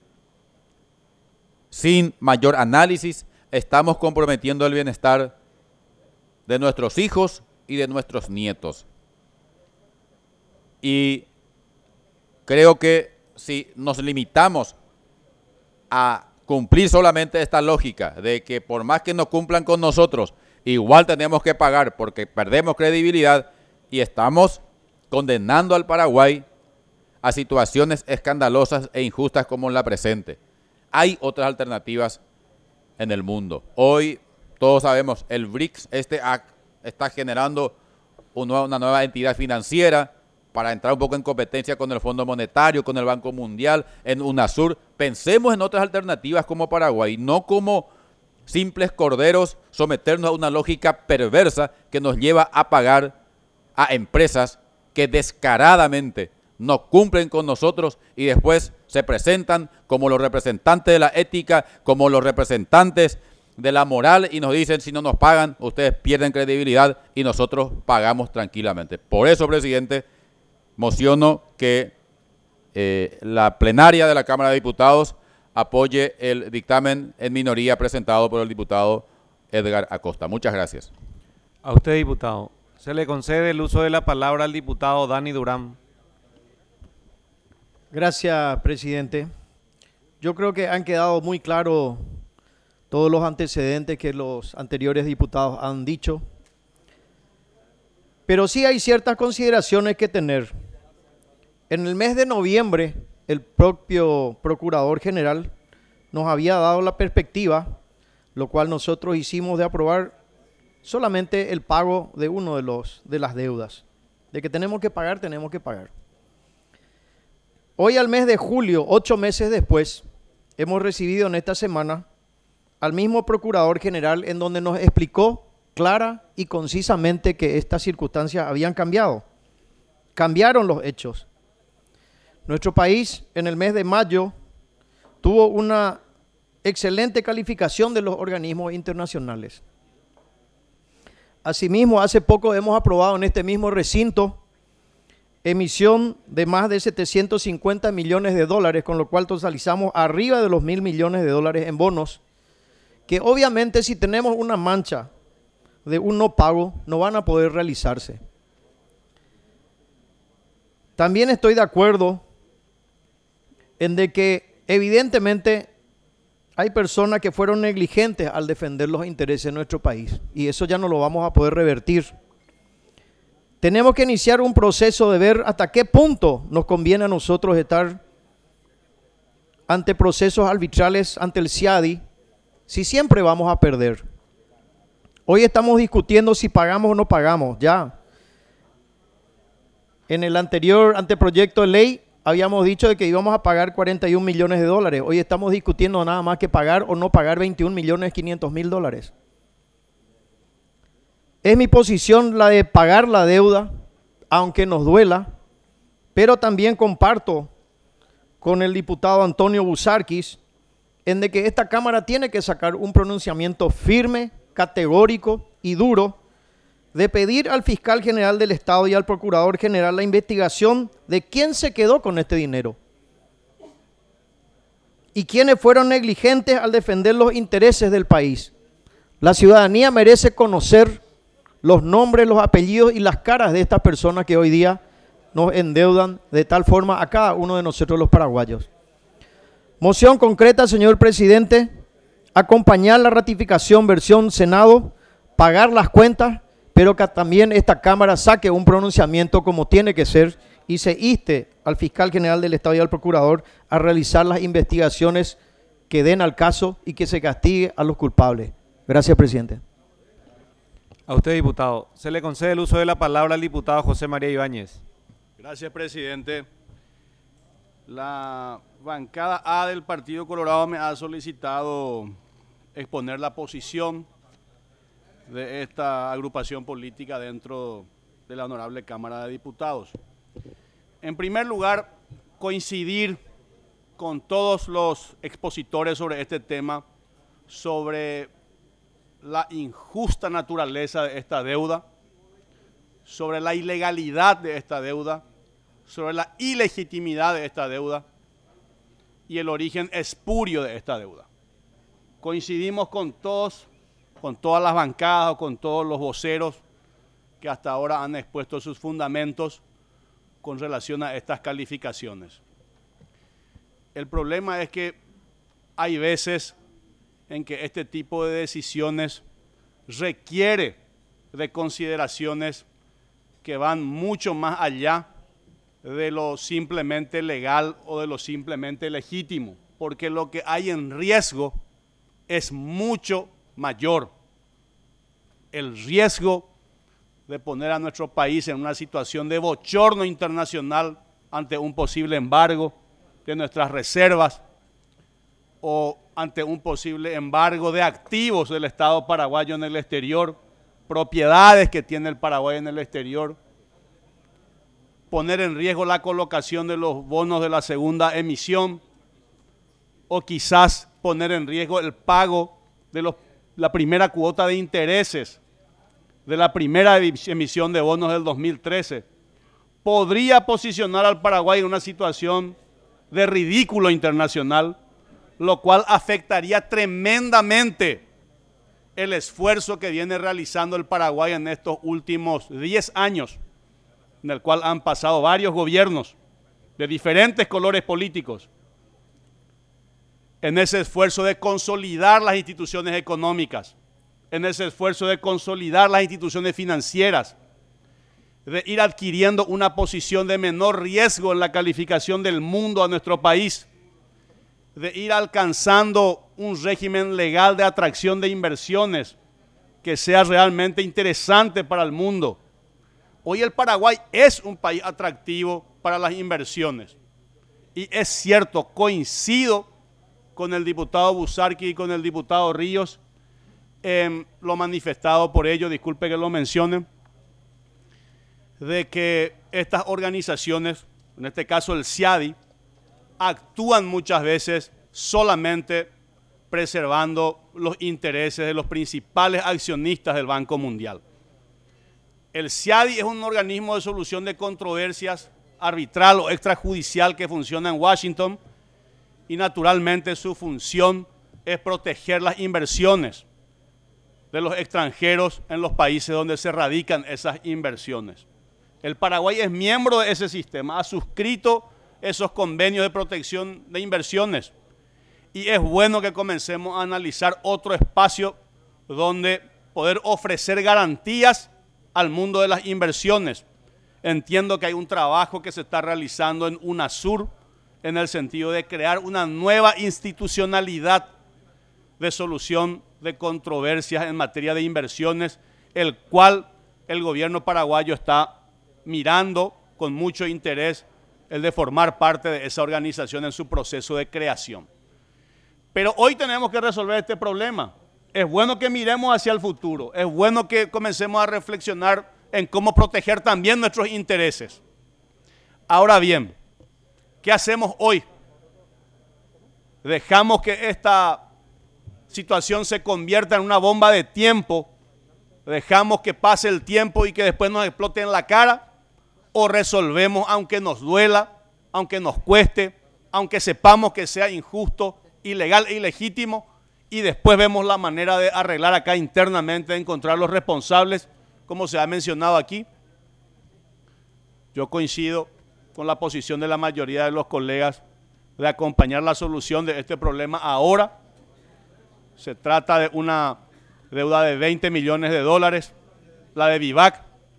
sin mayor análisis, estamos comprometiendo el bienestar de nuestros hijos y de nuestros nietos. Y creo que si nos limitamos a cumplir solamente esta lógica de que por más que no cumplan con nosotros, igual tenemos que pagar porque perdemos credibilidad y estamos condenando al Paraguay a situaciones escandalosas e injustas como la presente. Hay otras alternativas en el mundo. Hoy todos sabemos, el B R I C S este está generando una nueva entidad financiera para entrar un poco en competencia con el Fondo Monetario, con el Banco Mundial, en UNASUR. Pensemos en otras alternativas como Paraguay, no como simples corderos someternos a una lógica perversa que nos lleva a pagar a empresas que descaradamente no cumplen con nosotros y después se presentan como los representantes de la ética, como los representantes de la moral y nos dicen si no nos pagan, ustedes pierden credibilidad y nosotros pagamos tranquilamente. Por eso, presidente, mociono que eh, la plenaria de la Cámara de Diputados apoye el dictamen en minoría presentado por el diputado Edgar Acosta. Muchas gracias. A usted, diputado. Se le concede el uso de la palabra al diputado Dani Durán. Gracias, presidente. Yo creo que han quedado muy claros todos los antecedentes que los anteriores diputados han dicho. Pero sí hay ciertas consideraciones que tener. En el mes de noviembre, el propio Procurador General nos había dado la perspectiva, lo cual nosotros hicimos de aprobar solamente el pago de uno de los de las deudas. De que tenemos que pagar, tenemos que pagar. Hoy al mes de julio, ocho meses después, hemos recibido en esta semana al mismo Procurador General en donde nos explicó clara y concisamente que estas circunstancias habían cambiado. Cambiaron los hechos. Nuestro país en el mes de mayo tuvo una excelente calificación de los organismos internacionales. Asimismo, hace poco hemos aprobado en este mismo recinto emisión de más de setecientos cincuenta millones de dólares, con lo cual totalizamos arriba de los mil millones de dólares en bonos, que obviamente si tenemos una mancha de un no pago, no van a poder realizarse. También estoy de acuerdo en de que evidentemente hay personas que fueron negligentes al defender los intereses de nuestro país y eso ya no lo vamos a poder revertir. Tenemos que iniciar un proceso de ver hasta qué punto nos conviene a nosotros estar ante procesos arbitrales ante el C I A D I, si siempre vamos a perder. Hoy estamos discutiendo si pagamos o no pagamos, ya. En el anterior anteproyecto de ley habíamos dicho de que íbamos a pagar cuarenta y un millones de dólares. Hoy estamos discutiendo nada más que pagar o no pagar veintiún millones quinientos mil dólares. Es mi posición la de pagar la deuda, aunque nos duela, pero también comparto con el diputado Antonio Busarquis en de que esta Cámara tiene que sacar un pronunciamiento firme, categórico y duro de pedir al fiscal general del Estado y al procurador general la investigación de quién se quedó con este dinero y quiénes fueron negligentes al defender los intereses del país. La ciudadanía merece conocer los nombres, los apellidos y las caras de estas personas que hoy día nos endeudan de tal forma a cada uno de nosotros los paraguayos. Moción concreta, señor presidente, acompañar la ratificación versión Senado, pagar las cuentas, pero que también esta Cámara saque un pronunciamiento como tiene que ser y se inste al fiscal general del Estado y al procurador a realizar las investigaciones que den al caso y que se castigue a los culpables. Gracias, presidente. A usted, diputado. Se le concede el uso de la palabra al diputado José María Ibáñez. Gracias, presidente. La bancada A del Partido Colorado me ha solicitado exponer la posición de esta agrupación política dentro de la Honorable Cámara de Diputados. En primer lugar, coincidir con todos los expositores sobre este tema, sobre la injusta naturaleza de esta deuda, sobre la ilegalidad de esta deuda, sobre la ilegitimidad de esta deuda y el origen espurio de esta deuda. Coincidimos con todos, con todas las bancadas o con todos los voceros que hasta ahora han expuesto sus fundamentos con relación a estas calificaciones. El problema es que hay veces en que este tipo de decisiones requiere de consideraciones que van mucho más allá de lo simplemente legal o de lo simplemente legítimo, porque lo que hay en riesgo es mucho mayor. El riesgo de poner a nuestro país en una situación de bochorno internacional ante un posible embargo de nuestras reservas o ante un posible embargo de activos del Estado paraguayo en el exterior, propiedades que tiene el Paraguay en el exterior, poner en riesgo la colocación de los bonos de la segunda emisión o quizás poner en riesgo el pago de los, la primera cuota de intereses de la primera emisión de bonos del dos mil trece, podría posicionar al Paraguay en una situación de ridículo internacional, lo cual afectaría tremendamente el esfuerzo que viene realizando el Paraguay en estos últimos diez años, en el cual han pasado varios gobiernos de diferentes colores políticos, en ese esfuerzo de consolidar las instituciones económicas, en ese esfuerzo de consolidar las instituciones financieras, de ir adquiriendo una posición de menor riesgo en la calificación del mundo a nuestro país, de ir alcanzando un régimen legal de atracción de inversiones que sea realmente interesante para el mundo. Hoy el Paraguay es un país atractivo para las inversiones. Y es cierto, coincido con el diputado Busarqui y con el diputado Ríos, eh, lo manifestado por ellos, disculpe que lo mencione, de que estas organizaciones, en este caso el CIADI, actúan muchas veces solamente preservando los intereses de los principales accionistas del Banco Mundial. El CIADI es un organismo de solución de controversias arbitral o extrajudicial que funciona en Washington y naturalmente su función es proteger las inversiones de los extranjeros en los países donde se radican esas inversiones. El Paraguay es miembro de ese sistema, ha suscrito esos convenios de protección de inversiones y es bueno que comencemos a analizar otro espacio donde poder ofrecer garantías al mundo de las inversiones. Entiendo que hay un trabajo que se está realizando en UNASUR en el sentido de crear una nueva institucionalidad de solución de controversias en materia de inversiones, el cual el gobierno paraguayo está mirando con mucho interés el de formar parte de esa organización en su proceso de creación. Pero hoy tenemos que resolver este problema. Es bueno que miremos hacia el futuro, es bueno que comencemos a reflexionar en cómo proteger también nuestros intereses. Ahora bien, ¿qué hacemos hoy? ¿Dejamos que esta situación se convierta en una bomba de tiempo? ¿Dejamos que pase el tiempo y que después nos explote en la cara? ¿O resolvemos aunque nos duela, aunque nos cueste, aunque sepamos que sea injusto, ilegal e ilegítimo, y después vemos la manera de arreglar acá internamente, de encontrar los responsables, como se ha mencionado aquí? Yo coincido con la posición de la mayoría de los colegas de acompañar la solución de este problema ahora. Se trata de una deuda de veinte millones de dólares la de Vivac,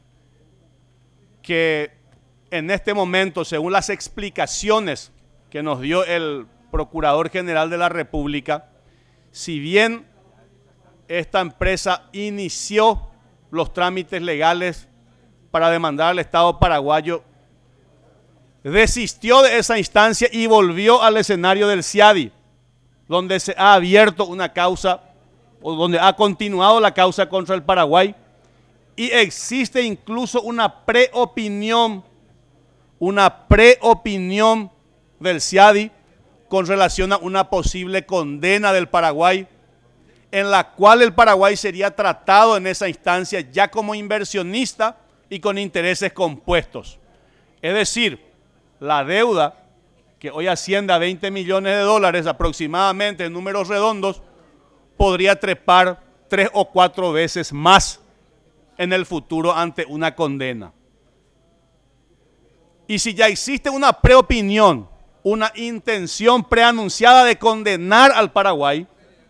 que en este momento, según las explicaciones que nos dio el Procurador General de la República, si bien esta empresa inició los trámites legales para demandar al Estado paraguayo, desistió de esa instancia y volvió al escenario del CIADI, donde se ha abierto una causa, o donde ha continuado la causa contra el Paraguay, y existe incluso una preopinión, una preopinión del CIADI con relación a una posible condena del Paraguay, en la cual el Paraguay sería tratado en esa instancia ya como inversionista y con intereses compuestos. Es decir, la deuda, que hoy asciende a veinte millones de dólares aproximadamente en números redondos, podría trepar tres o cuatro veces más en el futuro ante una condena. Y si ya existe una preopinión, una intención preanunciada de condenar al Paraguay,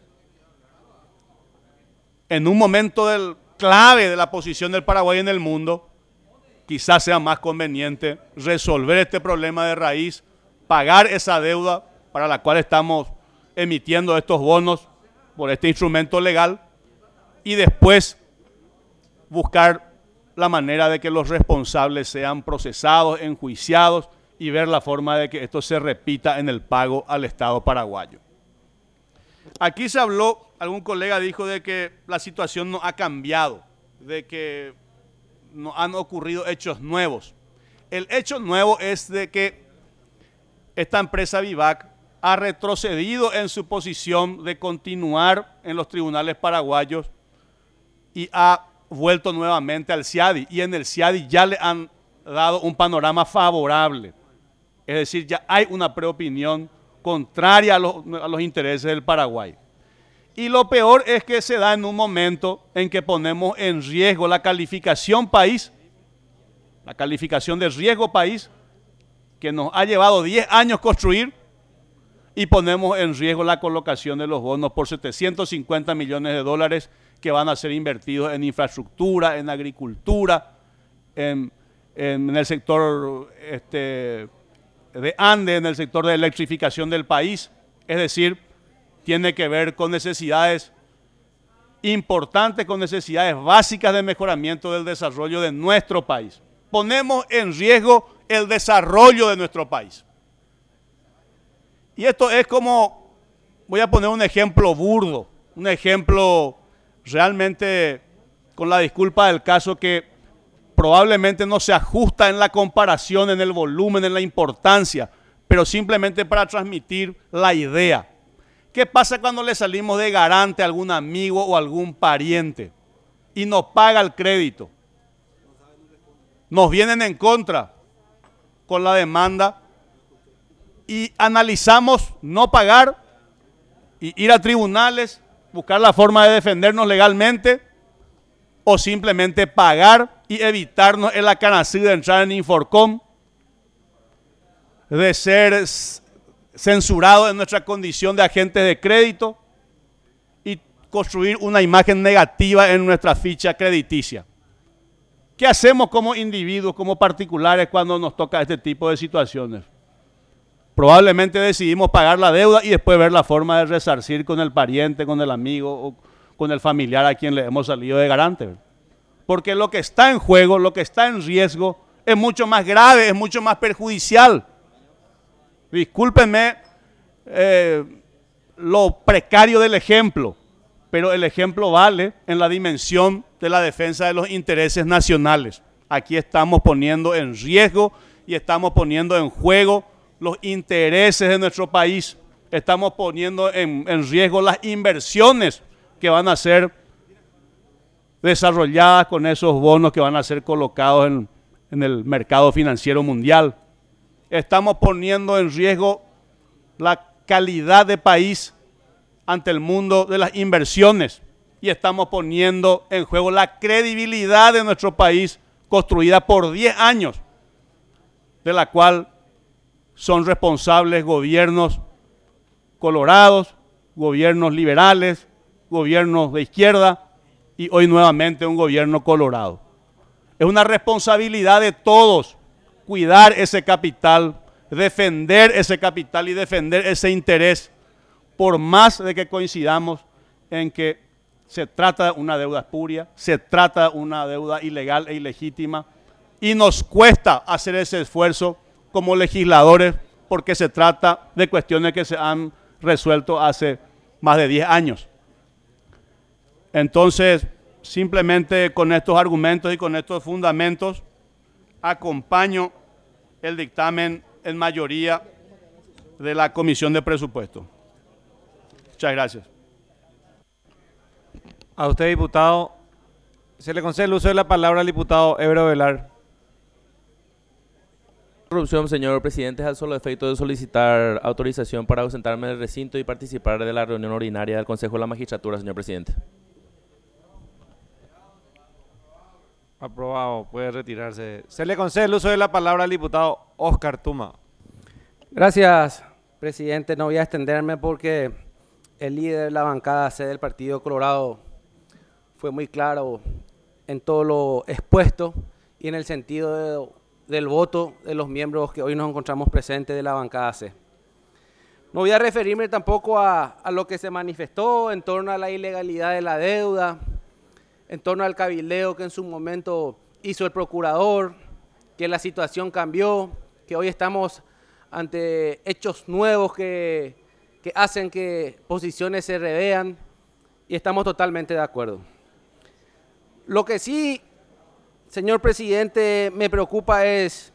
en un momento del, clave de la posición del Paraguay en el mundo, quizás sea más conveniente resolver este problema de raíz, pagar esa deuda para la cual estamos emitiendo estos bonos por este instrumento legal y después buscar la manera de que los responsables sean procesados, enjuiciados y ver la forma de que esto se repita en el pago al Estado paraguayo. Aquí se habló, algún colega dijo de que la situación no ha cambiado, de que no han ocurrido hechos nuevos. El hecho nuevo es de que esta empresa Vivac ha retrocedido en su posición de continuar en los tribunales paraguayos y ha vuelto nuevamente al CIADI, y en el CIADI ya le han dado un panorama favorable. Es decir, ya hay una preopinión contraria a los, a los intereses del Paraguay. Y lo peor es que se da en un momento en que ponemos en riesgo la calificación país, la calificación de riesgo país, que nos ha llevado diez años construir, y ponemos en riesgo la colocación de los bonos por setecientos cincuenta millones de dólares que van a ser invertidos en infraestructura, en agricultura, en, en el sector este, de Ande, en el sector de electrificación del país. Es decir, tiene que ver con necesidades importantes, con necesidades básicas de mejoramiento del desarrollo de nuestro país. Ponemos en riesgo el desarrollo de nuestro país. Y esto es como, voy a poner un ejemplo burdo, un ejemplo realmente, con la disculpa del caso, que probablemente no se ajusta en la comparación, en el volumen, en la importancia, pero simplemente para transmitir la idea. ¿Qué pasa cuando le salimos de garante a algún amigo o algún pariente y nos paga el crédito? Nos vienen en contra con la demanda y analizamos no pagar y ir a tribunales, buscar la forma de defendernos legalmente, o simplemente pagar y evitarnos el acanací de entrar en Inforcom, de ser censurado en nuestra condición de agentes de crédito y construir una imagen negativa en nuestra ficha crediticia. ¿Qué hacemos como individuos, como particulares, cuando nos toca este tipo de situaciones? Probablemente decidimos pagar la deuda y después ver la forma de resarcir con el pariente, con el amigo o con el familiar a quien le hemos salido de garante. Porque lo que está en juego, lo que está en riesgo, es mucho más grave, es mucho más perjudicial. Discúlpenme eh, lo precario del ejemplo, pero el ejemplo vale en la dimensión de la defensa de los intereses nacionales. Aquí estamos poniendo en riesgo y estamos poniendo en juego los intereses de nuestro país. Estamos poniendo en, en riesgo las inversiones que van a ser desarrolladas con esos bonos que van a ser colocados en, en el mercado financiero mundial. Estamos poniendo en riesgo la calidad de país ante el mundo de las inversiones y estamos poniendo en juego la credibilidad de nuestro país construida por diez años, de la cual son responsables gobiernos colorados, gobiernos liberales, gobiernos de izquierda, y hoy nuevamente un gobierno colorado. Es una responsabilidad de todos cuidar ese capital, defender ese capital y defender ese interés, por más de que coincidamos en que se trata de una deuda espuria, se trata de una deuda ilegal e ilegítima, y nos cuesta hacer ese esfuerzo como legisladores porque se trata de cuestiones que se han resuelto hace más de diez años. Entonces, simplemente con estos argumentos y con estos fundamentos, acompaño el dictamen en mayoría de la Comisión de Presupuesto. Muchas gracias. A usted, diputado. Se le concede el uso de la palabra al diputado Ebro Velar. Corrupción, señor presidente, es al solo efecto de solicitar autorización para ausentarme del recinto y participar de la reunión ordinaria del Consejo de la Magistratura, señor presidente. Aprobado, puede retirarse. Se le concede el uso de la palabra al diputado Oscar Tuma. Gracias, presidente. No voy a extenderme porque el líder de la bancada C del Partido Colorado fue muy claro en todo lo expuesto y en el sentido de, del voto de los miembros que hoy nos encontramos presentes de la bancada C. No voy a referirme tampoco a, a lo que se manifestó en torno a la ilegalidad de la deuda, en torno al cabildeo que en su momento hizo el procurador, que la situación cambió, que hoy estamos ante hechos nuevos que, que hacen que posiciones se revean, y estamos totalmente de acuerdo. Lo que sí, señor presidente, me preocupa es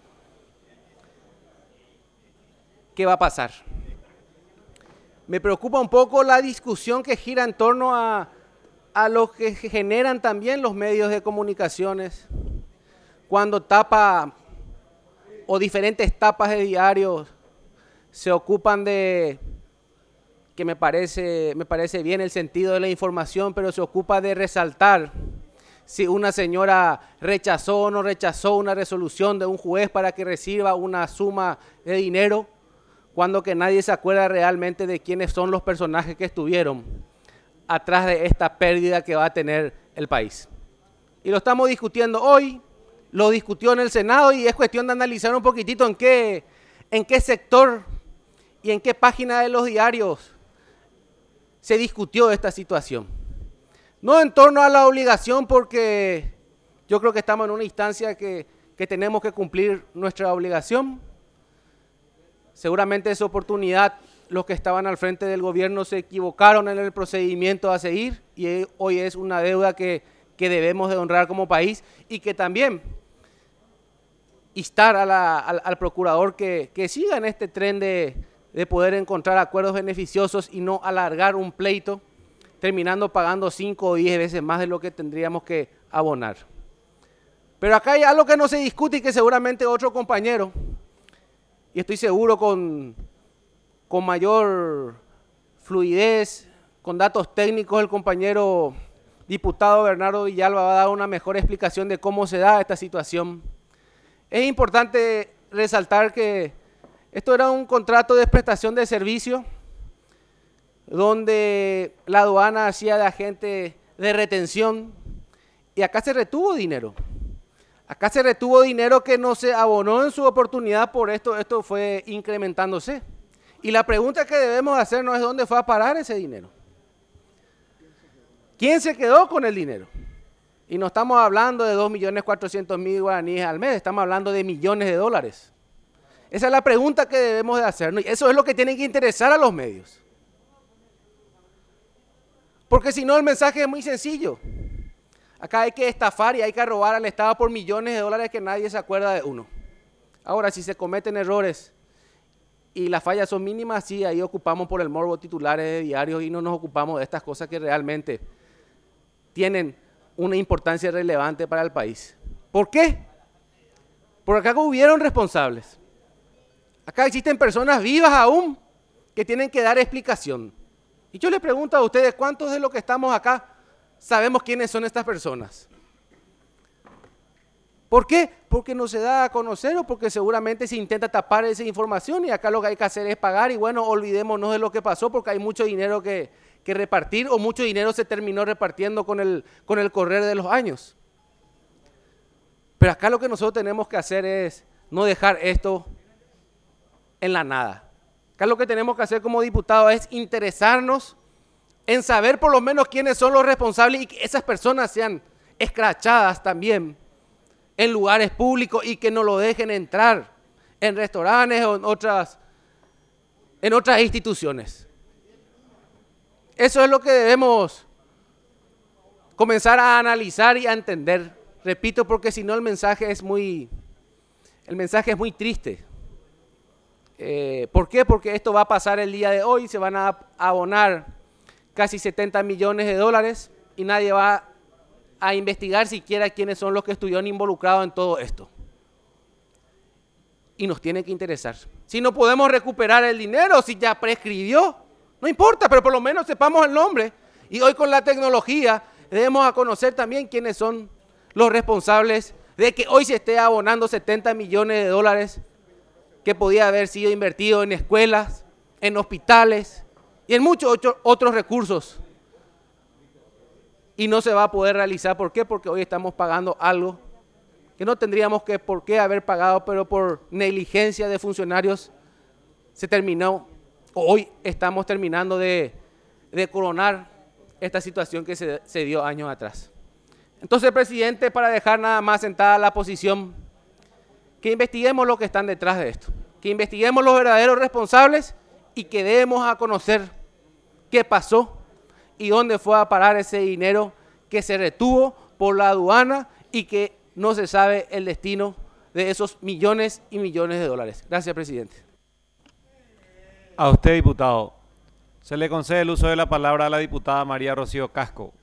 qué va a pasar. Me preocupa un poco la discusión que gira en torno a a lo que generan también los medios de comunicaciones, cuando tapa o diferentes tapas de diarios se ocupan de, que me parece, me parece bien el sentido de la información, pero se ocupa de resaltar si una señora rechazó o no rechazó una resolución de un juez para que reciba una suma de dinero, cuando que nadie se acuerda realmente de quiénes son los personajes que estuvieron atrás de esta pérdida que va a tener el país. Y lo estamos discutiendo hoy, lo discutió en el Senado y es cuestión de analizar un poquitito en qué, en qué sector y en qué página de los diarios se discutió esta situación. No en torno a la obligación, porque yo creo que estamos en una instancia que, que tenemos que cumplir nuestra obligación. Seguramente esa oportunidad los que estaban al frente del gobierno se equivocaron en el procedimiento a seguir y hoy es una deuda que, que debemos de honrar como país, y que también instar a la, al, al procurador que, que siga en este tren de, de poder encontrar acuerdos beneficiosos y no alargar un pleito, terminando pagando cinco o diez veces más de lo que tendríamos que abonar. Pero acá hay algo que no se discute y que seguramente otro compañero, y estoy seguro con... con mayor fluidez, con datos técnicos, el compañero diputado Bernardo Villalba va a dar una mejor explicación de cómo se da esta situación. Es importante resaltar que esto era un contrato de prestación de servicio donde la aduana hacía de agente de retención y acá se retuvo dinero. Acá se retuvo dinero que no se abonó en su oportunidad, por esto, esto fue incrementándose. Y la pregunta que debemos hacer no es dónde fue a parar ese dinero. ¿Quién se quedó con el dinero? Y no estamos hablando de dos millones cuatrocientos mil guaraníes al mes, estamos hablando de millones de dólares. Esa es la pregunta que debemos de hacernos y eso es lo que tiene que interesar a los medios. Porque si no, el mensaje es muy sencillo. Acá hay que estafar y hay que robar al Estado por millones de dólares que nadie se acuerda de uno. Ahora, si se cometen errores y las fallas son mínimas, sí, ahí ocupamos por el morbo titulares de diarios y no nos ocupamos de estas cosas que realmente tienen una importancia relevante para el país. ¿Por qué? Porque acá hubieron responsables. Acá existen personas vivas aún que tienen que dar explicación. Y yo les pregunto a ustedes, ¿cuántos de los que estamos acá sabemos quiénes son estas personas? ¿Por qué? Porque no se da a conocer o porque seguramente se intenta tapar esa información y acá lo que hay que hacer es pagar y bueno, olvidémonos de lo que pasó porque hay mucho dinero que, que repartir o mucho dinero se terminó repartiendo con el, con el correr de los años. Pero acá lo que nosotros tenemos que hacer es no dejar esto en la nada. Acá lo que tenemos que hacer como diputados es interesarnos en saber por lo menos quiénes son los responsables y que esas personas sean escrachadas también en lugares públicos y que no lo dejen entrar en restaurantes o en otras, en otras instituciones. Eso es lo que debemos comenzar a analizar y a entender. Repito, porque si no el mensaje es muy, el mensaje es muy triste. Eh, ¿Por qué? Porque esto va a pasar el día de hoy, se van a abonar casi setenta millones de dólares y nadie va a investigar siquiera quiénes son los que estuvieron involucrados en todo esto. Y nos tiene que interesar. Si no podemos recuperar el dinero, si ya prescribió, no importa, pero por lo menos sepamos el nombre. Y hoy con la tecnología debemos a conocer también quiénes son los responsables de que hoy se esté abonando setenta millones de dólares que podía haber sido invertido en escuelas, en hospitales y en muchos otros recursos. Y no se va a poder realizar. ¿Por qué? Porque hoy estamos pagando algo que no tendríamos que por qué haber pagado, pero por negligencia de funcionarios se terminó. Hoy estamos terminando de, de coronar esta situación que se, se dio años atrás. Entonces, presidente, para dejar nada más sentada la posición, que investiguemos lo que están detrás de esto, que investiguemos los verdaderos responsables y que demos a conocer qué pasó y dónde fue a parar ese dinero que se retuvo por la aduana y que no se sabe el destino de esos millones y millones de dólares. Gracias, presidente. A usted, diputado. Se le concede el uso de la palabra a la diputada María Rocío Casco.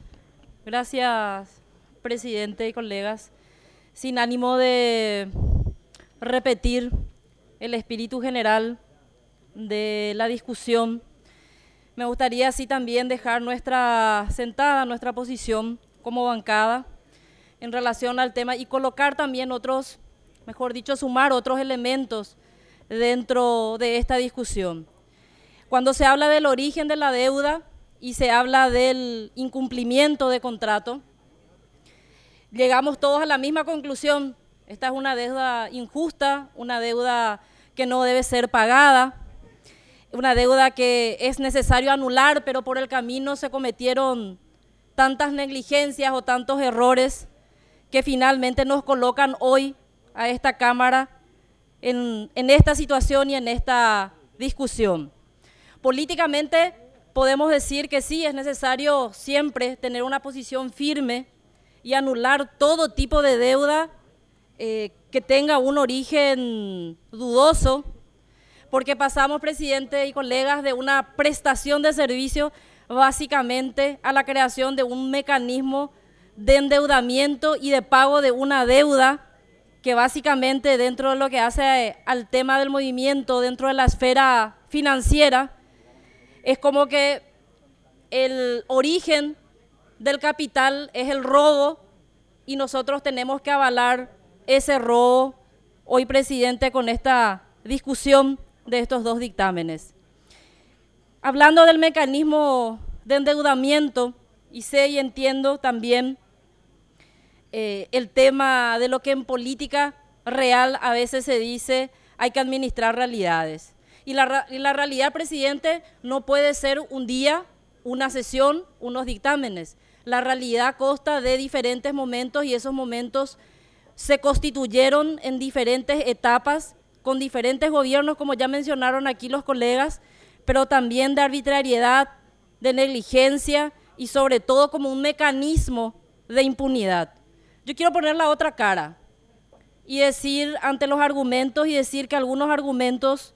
Gracias, presidente y colegas. Sin ánimo de repetir el espíritu general de la discusión, me gustaría así también dejar nuestra sentada, nuestra posición como bancada en relación al tema y colocar también otros, mejor dicho, sumar otros elementos dentro de esta discusión. Cuando se habla del origen de la deuda y se habla del incumplimiento de contrato, llegamos todos a la misma conclusión. Esta es una deuda injusta, una deuda que no debe ser pagada, una deuda que es necesario anular, pero por el camino se cometieron tantas negligencias o tantos errores que finalmente nos colocan hoy a esta Cámara en, en esta situación y en esta discusión. Políticamente podemos decir que sí, es necesario siempre tener una posición firme y anular todo tipo de deuda eh, que tenga un origen dudoso, porque pasamos, presidente y colegas, de una prestación de servicio básicamente a la creación de un mecanismo de endeudamiento y de pago de una deuda que básicamente dentro de lo que hace al tema del movimiento, dentro de la esfera financiera, es como que el origen del capital es el robo y nosotros tenemos que avalar ese robo hoy, presidente, con esta discusión de estos dos dictámenes. Hablando del mecanismo de endeudamiento, y sé y entiendo también eh, el tema de lo que en política real a veces se dice hay que administrar realidades. Y la, y la realidad, presidente, no puede ser un día, una sesión, unos dictámenes. La realidad consta de diferentes momentos y esos momentos se constituyeron en diferentes etapas, con diferentes gobiernos, como ya mencionaron aquí los colegas, pero también de arbitrariedad, de negligencia y sobre todo como un mecanismo de impunidad. Yo quiero poner la otra cara y decir ante los argumentos y decir que algunos argumentos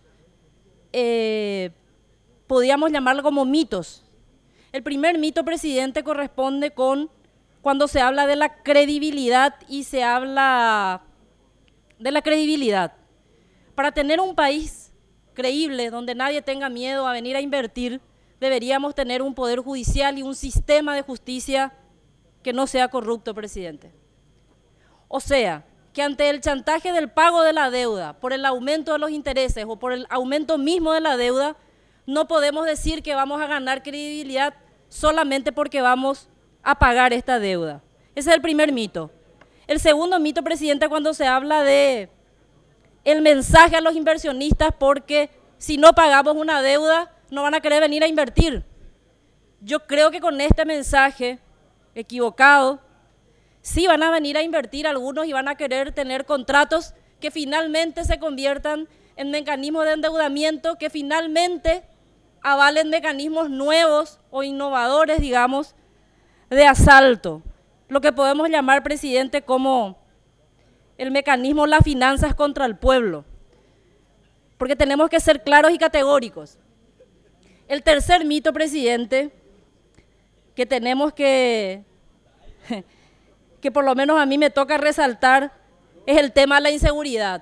eh, podríamos llamarlo como mitos. El primer mito, presidente, corresponde con cuando se habla de la credibilidad y se habla de la credibilidad. Para tener un país creíble, donde nadie tenga miedo a venir a invertir, deberíamos tener un poder judicial y un sistema de justicia que no sea corrupto, presidente. O sea, que ante el chantaje del pago de la deuda, por el aumento de los intereses o por el aumento mismo de la deuda, no podemos decir que vamos a ganar credibilidad solamente porque vamos a pagar esta deuda. Ese es el primer mito. El segundo mito, presidente, cuando se habla de el mensaje a los inversionistas, porque si no pagamos una deuda, no van a querer venir a invertir. Yo creo que con este mensaje equivocado, sí van a venir a invertir algunos y van a querer tener contratos que finalmente se conviertan en mecanismos de endeudamiento, que finalmente avalen mecanismos nuevos o innovadores, digamos, de asalto. Lo que podemos llamar, presidente, como el mecanismo las finanzas contra el pueblo. Porque tenemos que ser claros y categóricos. El tercer mito, presidente, que tenemos que, que por lo menos a mí me toca resaltar, es el tema de la inseguridad.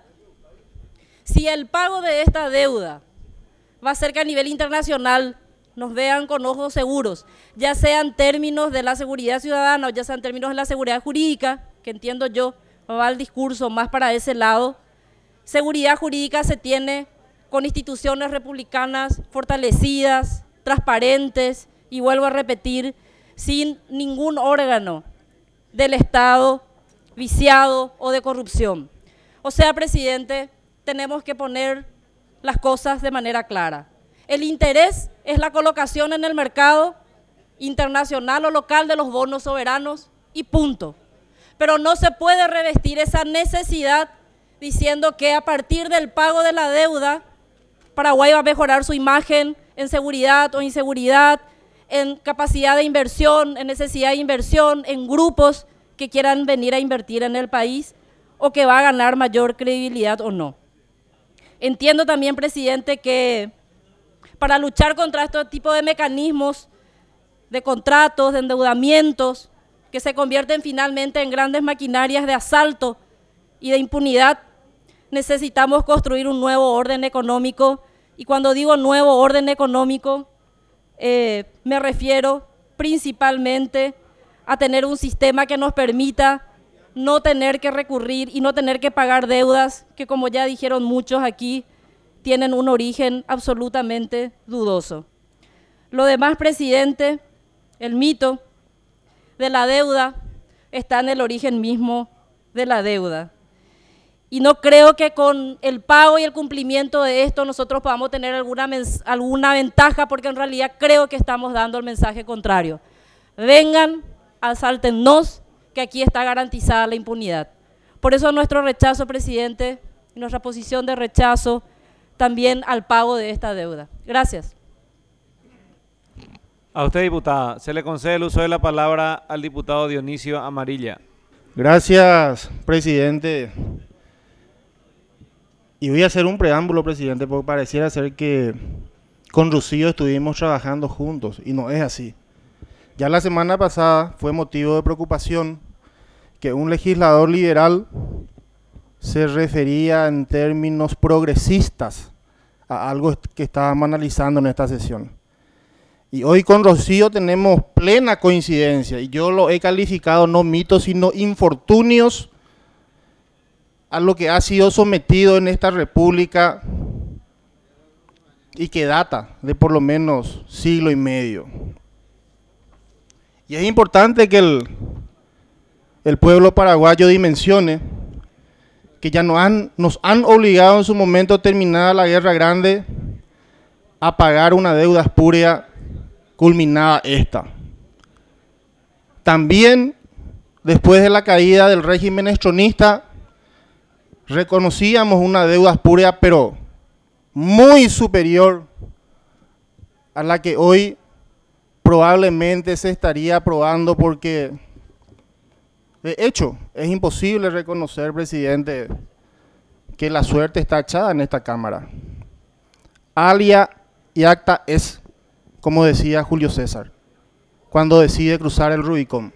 Si el pago de esta deuda va a ser que a nivel internacional nos vean con ojos seguros, ya sea en términos de la seguridad ciudadana o ya sea en términos de la seguridad jurídica, que entiendo yo va el discurso más para ese lado, seguridad jurídica se tiene con instituciones republicanas fortalecidas, transparentes, y vuelvo a repetir, sin ningún órgano del Estado viciado o de corrupción. O sea, presidente, tenemos que poner las cosas de manera clara. El interés es la colocación en el mercado internacional o local de los bonos soberanos y punto. Pero no se puede revestir esa necesidad diciendo que a partir del pago de la deuda, Paraguay va a mejorar su imagen en seguridad o inseguridad, en capacidad de inversión, en necesidad de inversión, en grupos que quieran venir a invertir en el país o que va a ganar mayor credibilidad o no. Entiendo también, presidente, que para luchar contra este tipo de mecanismos de contratos, de endeudamientos, que se convierten finalmente en grandes maquinarias de asalto y de impunidad, necesitamos construir un nuevo orden económico. Y cuando digo nuevo orden económico, eh, me refiero principalmente a tener un sistema que nos permita no tener que recurrir y no tener que pagar deudas que, como ya dijeron muchos aquí, tienen un origen absolutamente dudoso. Lo demás, presidente, el mito de la deuda está en el origen mismo de la deuda. Y no creo que con el pago y el cumplimiento de esto nosotros podamos tener alguna, alguna ventaja, porque en realidad creo que estamos dando el mensaje contrario. Vengan, asáltennos, que aquí está garantizada la impunidad. Por eso nuestro rechazo, presidente, y nuestra posición de rechazo también al pago de esta deuda. Gracias. A usted, diputada, se le concede el uso de la palabra al diputado Dionisio Amarilla. Gracias, presidente. Y voy a hacer un preámbulo, presidente, porque pareciera ser que con Rocío estuvimos trabajando juntos, y no es así. Ya la semana pasada fue motivo de preocupación que un legislador liberal se refería en términos progresistas a algo que estábamos analizando en esta sesión. Y hoy con Rocío tenemos plena coincidencia, y yo lo he calificado no mitos, sino infortunios a lo que ha sido sometido en esta república y que data de por lo menos siglo y medio. Y es importante que el, el pueblo paraguayo dimensione que ya nos han, nos han obligado en su momento terminada la Guerra Grande a pagar una deuda espuria culminada esta. También, después de la caída del régimen estronista, reconocíamos una deuda espuria, pero muy superior a la que hoy probablemente se estaría aprobando, porque de hecho es imposible reconocer, presidente, que la suerte está echada en esta Cámara. Alia y acta es, como decía Julio César, cuando decide cruzar el Rubicón.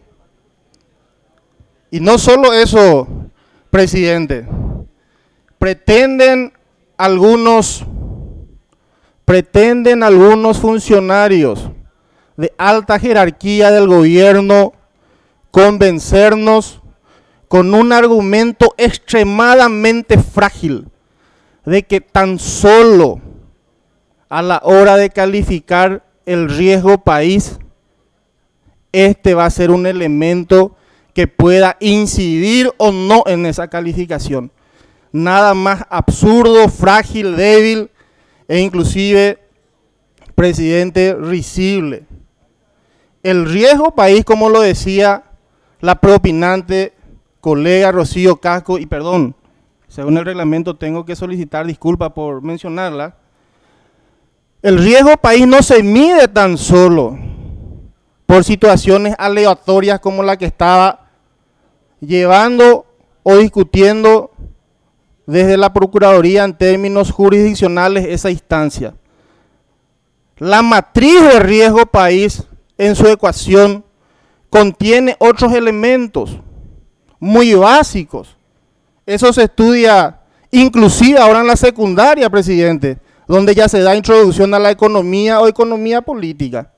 Y no solo eso, presidente, pretenden algunos, pretenden algunos funcionarios de alta jerarquía del gobierno convencernos con un argumento extremadamente frágil de que tan solo a la hora de calificar el riesgo país, este va a ser un elemento que pueda incidir o no en esa calificación. Nada más absurdo, frágil, débil e inclusive, presidente, risible. El riesgo país, como lo decía la propinante colega Rocío Casco, y perdón, según el reglamento tengo que solicitar disculpas por mencionarla, el riesgo país no se mide tan solo por situaciones aleatorias como la que estaba llevando o discutiendo desde la Procuraduría en términos jurisdiccionales esa instancia. La matriz de riesgo país en su ecuación contiene otros elementos muy básicos. Eso se estudia inclusive ahora en la secundaria, presidente, donde ya se da introducción a la economía o economía política.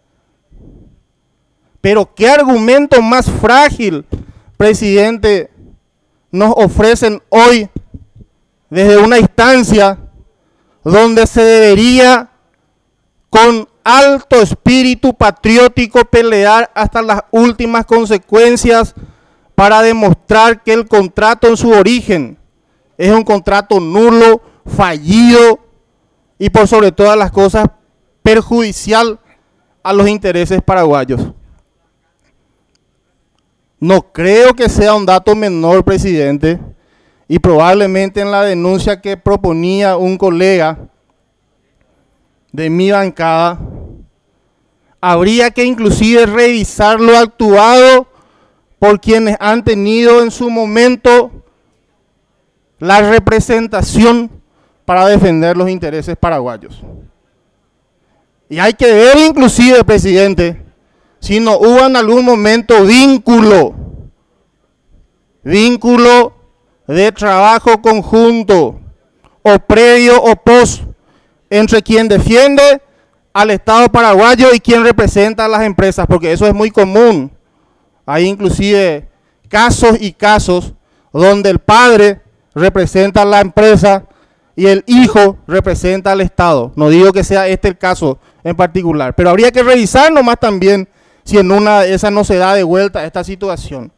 Pero ¿qué argumento más frágil, presidente, nos ofrecen hoy desde una instancia donde se debería con alto espíritu patriótico pelear hasta las últimas consecuencias para demostrar que el contrato en su origen es un contrato nulo, fallido y por sobre todas las cosas perjudicial a los intereses paraguayos? No creo que sea un dato menor, presidente, y probablemente en la denuncia que proponía un colega de mi bancada, habría que inclusive revisar lo actuado por quienes han tenido en su momento la representación para defender los intereses paraguayos. Y hay que ver inclusive, presidente, si no hubo en algún momento vínculo, vínculo de trabajo conjunto o previo o post entre quien defiende al Estado paraguayo y quien representa a las empresas, porque eso es muy común. Hay inclusive casos y casos donde el padre representa a la empresa y el hijo representa al Estado. No digo que sea este el caso en particular, pero habría que revisar nomás también si en una de esas no se da de vuelta esta situación.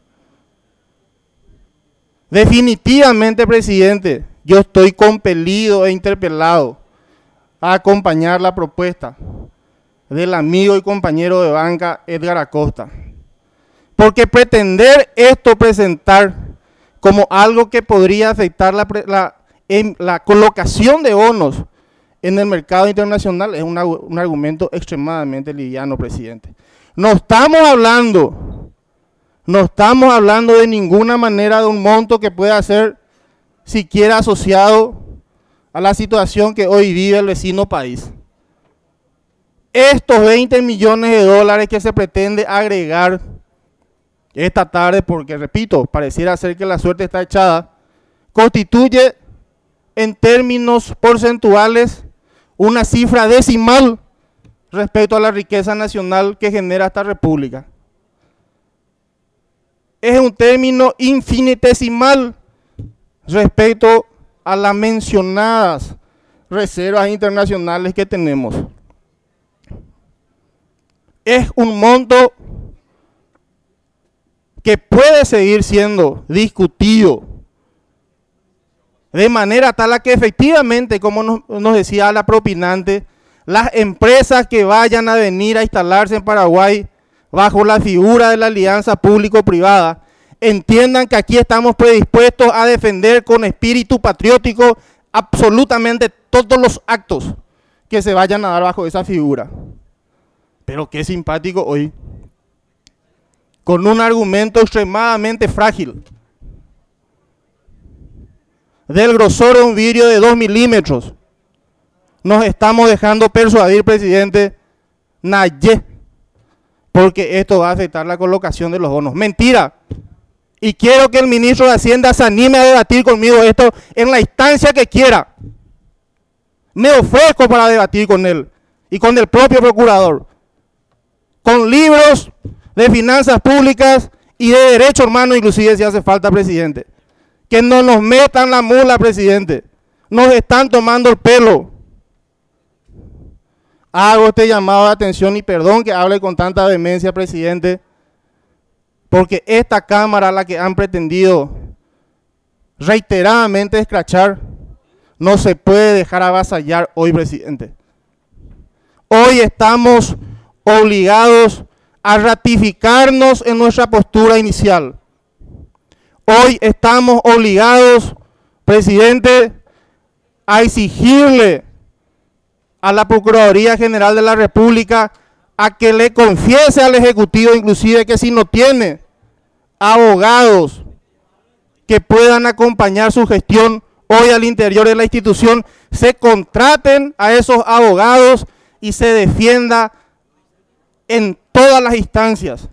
Definitivamente, presidente, yo estoy compelido e interpelado a acompañar la propuesta del amigo y compañero de banca Edgar Acosta. Porque pretender esto presentar como algo que podría afectar la, la, la colocación de bonos en el mercado internacional es una, un argumento extremadamente liviano, presidente. No estamos hablando, no estamos hablando de ninguna manera de un monto que pueda ser siquiera asociado a la situación que hoy vive el vecino país. Estos veinte millones de dólares que se pretende agregar esta tarde, porque repito, pareciera ser que la suerte está echada, constituye en términos porcentuales una cifra decimal respecto a la riqueza nacional que genera esta república. Es un término infinitesimal respecto a las mencionadas reservas internacionales que tenemos. Es un monto que puede seguir siendo discutido de manera tal a que efectivamente, como nos, nos decía la propinante, las empresas que vayan a venir a instalarse en Paraguay bajo la figura de la alianza público-privada entiendan que aquí estamos predispuestos a defender con espíritu patriótico absolutamente todos los actos que se vayan a dar bajo esa figura. Pero qué simpático hoy, con un argumento extremadamente frágil, del grosor de un vidrio de dos milímetros, nos estamos dejando persuadir, presidente, Nayé, porque esto va a afectar la colocación de los bonos. Mentira. Y quiero que el ministro de Hacienda se anime a debatir conmigo esto en la instancia que quiera. Me ofrezco para debatir con él y con el propio procurador, con libros de finanzas públicas y de derecho hermano, inclusive si hace falta, presidente. Que no nos metan la mula, presidente. Nos están tomando el pelo. Hago este llamado de atención y perdón que hable con tanta vehemencia, presidente, porque esta Cámara, la que han pretendido reiteradamente escrachar, no se puede dejar avasallar hoy, presidente. Hoy estamos obligados a ratificarnos en nuestra postura inicial. Hoy estamos obligados, presidente, a exigirle a la Procuraduría General de la República a que le confiese al Ejecutivo, inclusive, que si no tiene abogados que puedan acompañar su gestión hoy al interior de la institución, se contraten a esos abogados y se defienda en todas las instancias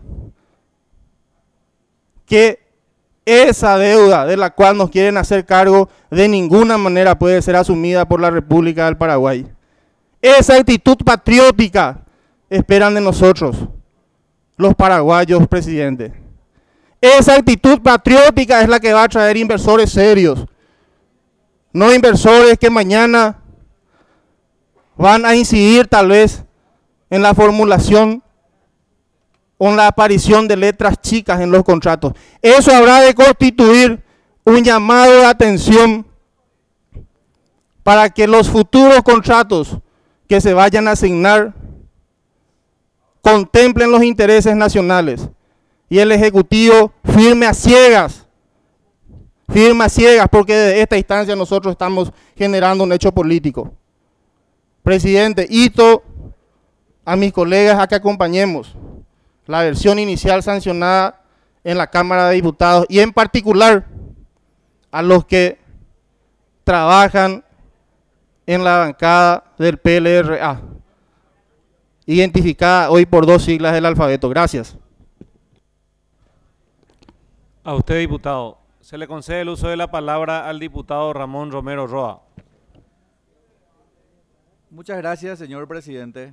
que esa deuda de la cual nos quieren hacer cargo de ninguna manera puede ser asumida por la República del Paraguay. Esa actitud patriótica esperan de nosotros, los paraguayos, presidente. Esa actitud patriótica es la que va a traer inversores serios, no inversores que mañana van a incidir tal vez en la formulación o en la aparición de letras chicas en los contratos. Eso habrá de constituir un llamado de atención para que los futuros contratos que se vayan a asignar contemplen los intereses nacionales y el Ejecutivo firme a ciegas, firme a ciegas, porque de esta instancia nosotros estamos generando un hecho político. Presidente, insto a mis colegas a que acompañemos la versión inicial sancionada en la Cámara de Diputados y en particular a los que trabajan en la bancada del P L R A, identificada hoy por dos siglas del alfabeto. Gracias. A usted, diputado. Se le concede el uso de la palabra al diputado Ramón Romero Roa. Muchas gracias, señor presidente.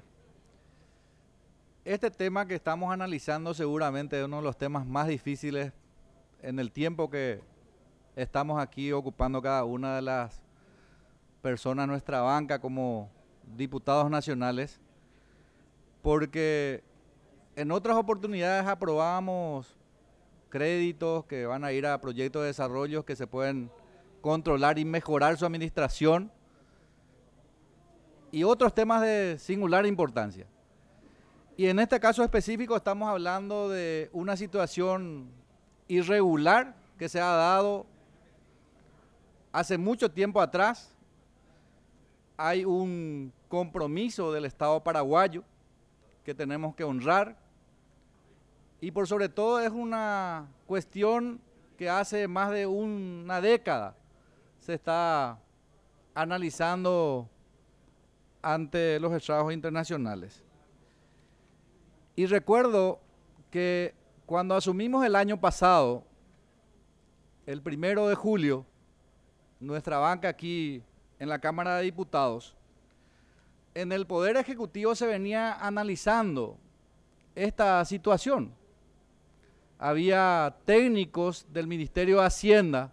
Este tema que estamos analizando seguramente es uno de los temas más difíciles en el tiempo que estamos aquí ocupando cada una de las personas en nuestra banca como diputados nacionales, porque en otras oportunidades aprobábamos créditos que van a ir a proyectos de desarrollo que se pueden controlar y mejorar su administración y otros temas de singular importancia. Y en este caso específico estamos hablando de una situación irregular que se ha dado hace mucho tiempo atrás. Hay un compromiso del Estado paraguayo que tenemos que honrar y por sobre todo es una cuestión que hace más de una década se está analizando ante los estrados internacionales. Y recuerdo que cuando asumimos el año pasado, el primero de julio, nuestra banca aquí en la Cámara de Diputados, en el Poder Ejecutivo se venía analizando esta situación. Había técnicos del Ministerio de Hacienda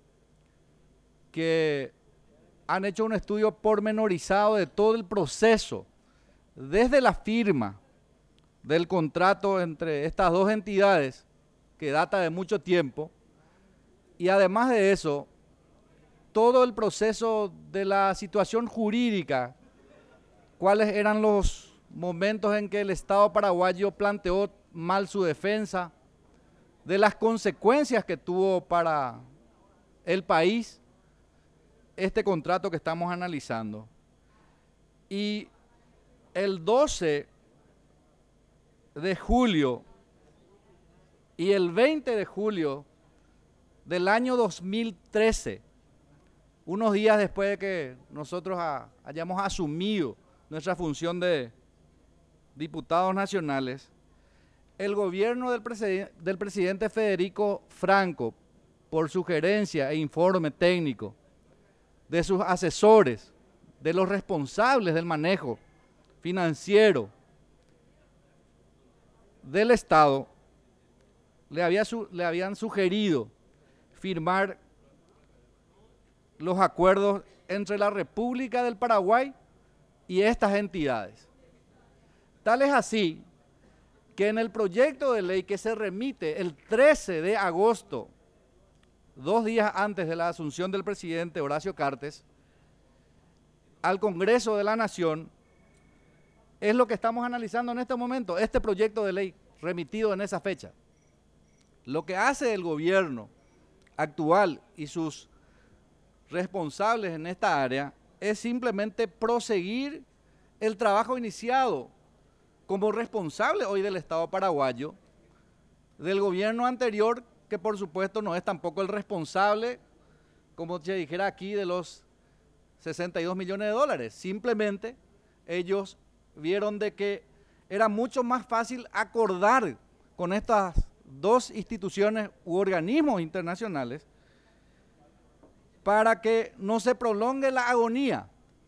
que han hecho un estudio pormenorizado de todo el proceso, desde la firma del contrato entre estas dos entidades, que data de mucho tiempo, y además de eso, todo el proceso de la situación jurídica, cuáles eran los momentos en que el Estado paraguayo planteó mal su defensa, de las consecuencias que tuvo para el país este contrato que estamos analizando. Y el doce de julio y el veinte de julio del año dos mil trece, unos días después de que nosotros ha, hayamos asumido nuestra función de diputados nacionales, el gobierno del, presiden- del presidente Federico Franco, por sugerencia e informe técnico de sus asesores, de los responsables del manejo financiero del Estado, le, había su- le habían sugerido firmar los acuerdos entre la República del Paraguay y estas entidades. Tal es así que en el proyecto de ley que se remite el trece de agosto, dos días antes de la asunción del presidente Horacio Cartes, al Congreso de la Nación, es lo que estamos analizando en este momento, este proyecto de ley remitido en esa fecha. Lo que hace el gobierno actual y sus responsables en esta área es simplemente proseguir el trabajo iniciado como responsable hoy del Estado paraguayo, del gobierno anterior, que por supuesto no es tampoco el responsable, como se dijera aquí, de los sesenta y dos millones de dólares. Simplemente ellos vieron de que era mucho más fácil acordar con estas dos instituciones u organismos internacionales para que no se prolongue la agonía.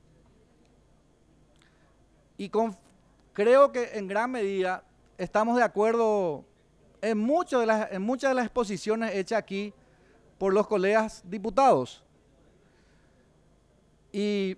Y con, creo que en gran medida estamos de acuerdo en, mucho de las, en muchas de las exposiciones hechas aquí por los colegas diputados. Y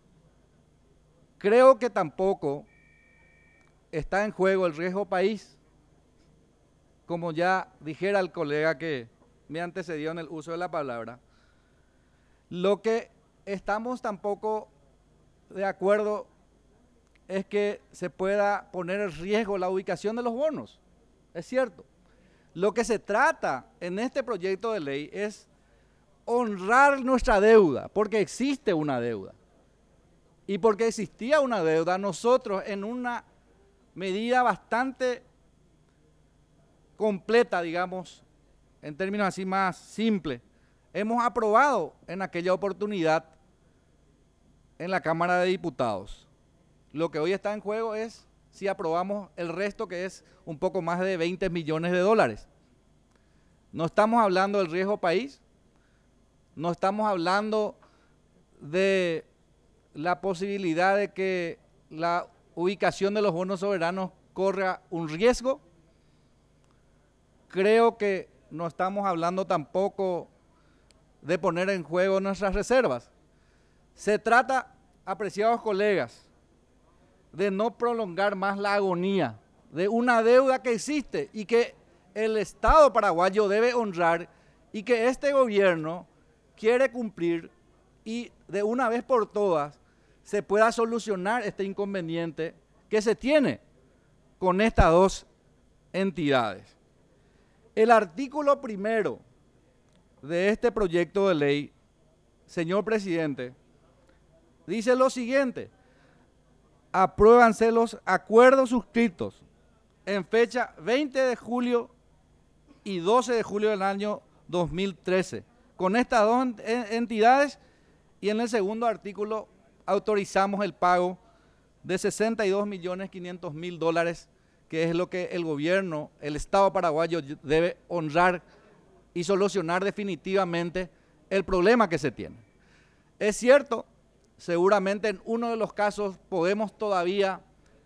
creo que tampoco está en juego el riesgo país, como ya dijera el colega que me antecedió en el uso de la palabra. Lo que estamos tampoco de acuerdo es que se pueda poner en riesgo la ubicación de los bonos. Es cierto. Lo que se trata en este proyecto de ley es honrar nuestra deuda, porque existe una deuda. Y porque existía una deuda, nosotros en una medida bastante completa, digamos, en términos así más simples, hemos aprobado en aquella oportunidad en la Cámara de Diputados. Lo que hoy está en juego es si aprobamos el resto, que es un poco más de veinte millones de dólares. No estamos hablando del riesgo país, no estamos hablando de la posibilidad de que la ubicación de los bonos soberanos corra un riesgo. Creo que no estamos hablando tampoco de poner en juego nuestras reservas. Se trata, apreciados colegas, de no prolongar más la agonía de una deuda que existe y que el Estado paraguayo debe honrar y que este gobierno quiere cumplir, y de una vez por todas se pueda solucionar este inconveniente que se tiene con estas dos entidades. El artículo primero de este proyecto de ley, señor presidente, dice lo siguiente: apruébanse los acuerdos suscritos en fecha veinte de julio y doce de julio del año dos mil trece con estas dos entidades, y en el segundo artículo autorizamos el pago de sesenta y dos millones quinientos mil dólares, que es lo que el gobierno, el Estado paraguayo debe honrar y solucionar definitivamente el problema que se tiene. Es cierto, seguramente en uno de los casos podemos todavía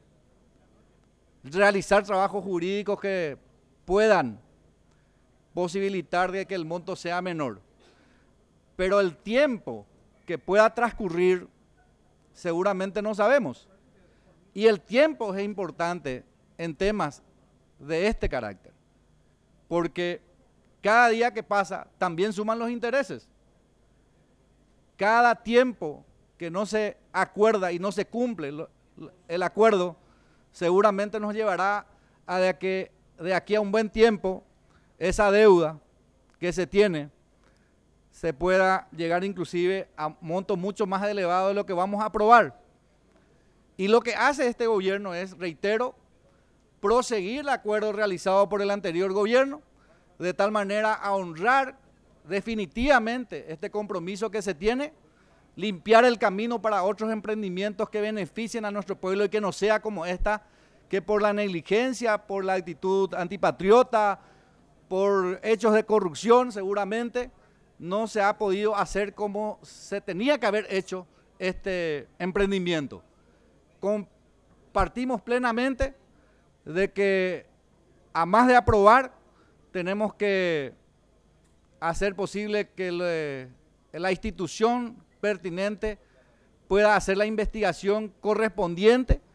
realizar trabajos jurídicos que puedan posibilitar de que el monto sea menor, pero el tiempo que pueda transcurrir seguramente no sabemos, y el tiempo es importante en temas de este carácter, porque cada día que pasa también suman los intereses. Cada tiempo que no se acuerda y no se cumple el acuerdo seguramente nos llevará a de que de aquí a un buen tiempo esa deuda que se tiene se pueda llegar inclusive a montos mucho más elevados de lo que vamos a aprobar. Y lo que hace este gobierno es, reitero, proseguir el acuerdo realizado por el anterior gobierno, de tal manera a honrar definitivamente este compromiso que se tiene, limpiar el camino para otros emprendimientos que beneficien a nuestro pueblo y que no sea como esta, que por la negligencia, por la actitud antipatriota, por hechos de corrupción seguramente, no se ha podido hacer como se tenía que haber hecho este emprendimiento. Compartimos plenamente de que, a más de aprobar, tenemos que hacer posible que le, la institución pertinente pueda hacer la investigación correspondiente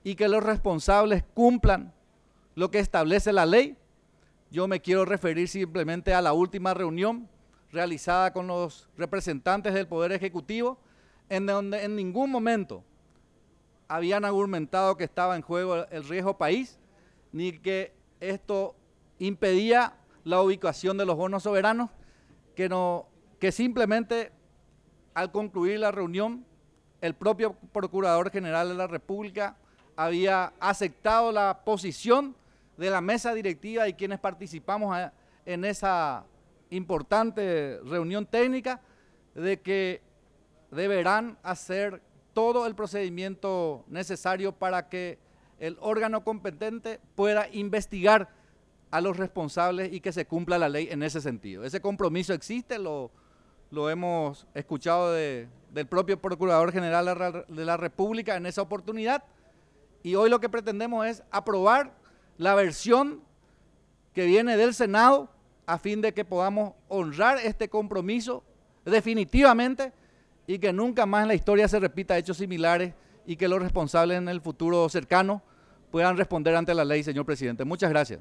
y que los responsables cumplan lo que establece la ley. Yo me quiero referir simplemente a la última reunión realizada con los representantes del Poder Ejecutivo, en donde en ningún momento habían argumentado que estaba en juego el riesgo país, ni que esto impedía la ubicación de los bonos soberanos, que, no, que simplemente al concluir la reunión, el propio Procurador General de la República había aceptado la posición de la mesa directiva y quienes participamos a, en esa importante reunión técnica, de que deberán hacer todo el procedimiento necesario para que el órgano competente pueda investigar a los responsables y que se cumpla la ley en ese sentido. Ese compromiso existe, lo, lo hemos escuchado de, del propio Procurador General de la República en esa oportunidad, y hoy lo que pretendemos es aprobar la versión que viene del Senado a fin de que podamos honrar este compromiso definitivamente y que nunca más en la historia se repita hechos similares y que los responsables en el futuro cercano puedan responder ante la ley, señor presidente. Muchas gracias.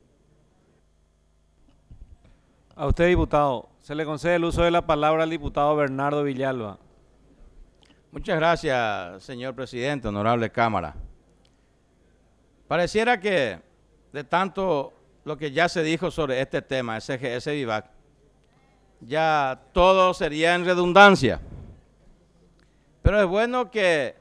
A usted, diputado, se le concede el uso de la palabra al diputado Bernardo Villalba. Muchas gracias, señor presidente, honorable Cámara. Pareciera que de tanto lo que ya se dijo sobre este tema, S G S Vivac, ya todo sería en redundancia. Pero es bueno que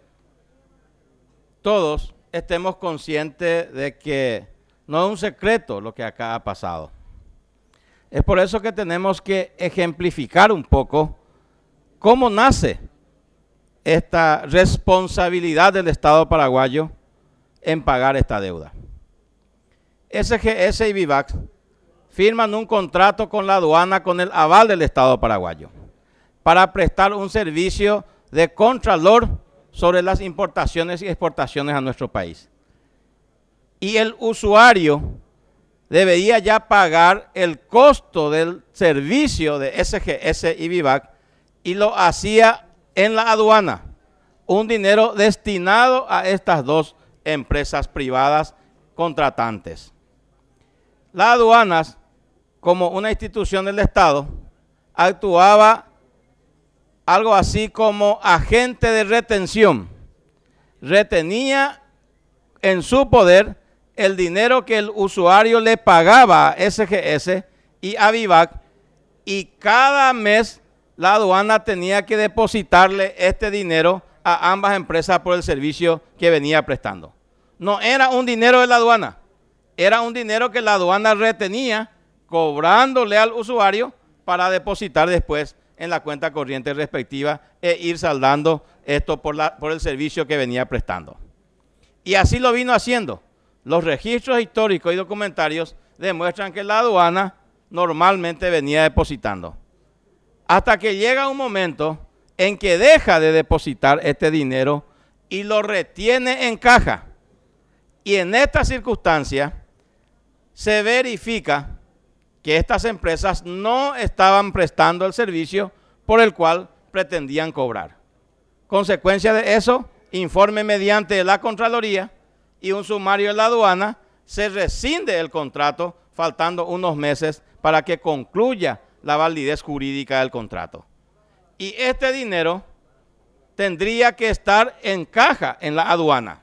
todos estemos conscientes de que no es un secreto lo que acá ha pasado. Es por eso que tenemos que ejemplificar un poco cómo nace esta responsabilidad del Estado paraguayo en pagar esta deuda. S G S y Vivac firman un contrato con la aduana con el aval del Estado paraguayo para prestar un servicio de contralor sobre las importaciones y exportaciones a nuestro país. Y el usuario debería ya pagar el costo del servicio de S G S y Vivac y lo hacía en la aduana, un dinero destinado a estas dos empresas privadas contratantes. Las aduanas, como una institución del Estado, actuaba algo así como agente de retención. Retenía en su poder el dinero que el usuario le pagaba a S G S y a Vivac, y cada mes la aduana tenía que depositarle este dinero a ambas empresas por el servicio que venía prestando. No era un dinero de la aduana, era un dinero que la aduana retenía, cobrándole al usuario para depositar después en la cuenta corriente respectiva e ir saldando esto por, la, por el servicio que venía prestando. Y así lo vino haciendo. Los registros históricos y documentarios demuestran que la aduana normalmente venía depositando. Hasta que llega un momento en que deja de depositar este dinero y lo retiene en caja. Y en esta circunstancia se verifica que estas empresas no estaban prestando el servicio por el cual pretendían cobrar. Consecuencia de eso, informe mediante la Contraloría y un sumario de la aduana, se rescinde el contrato faltando unos meses para que concluya la validez jurídica del contrato. Y este dinero tendría que estar en caja en la aduana.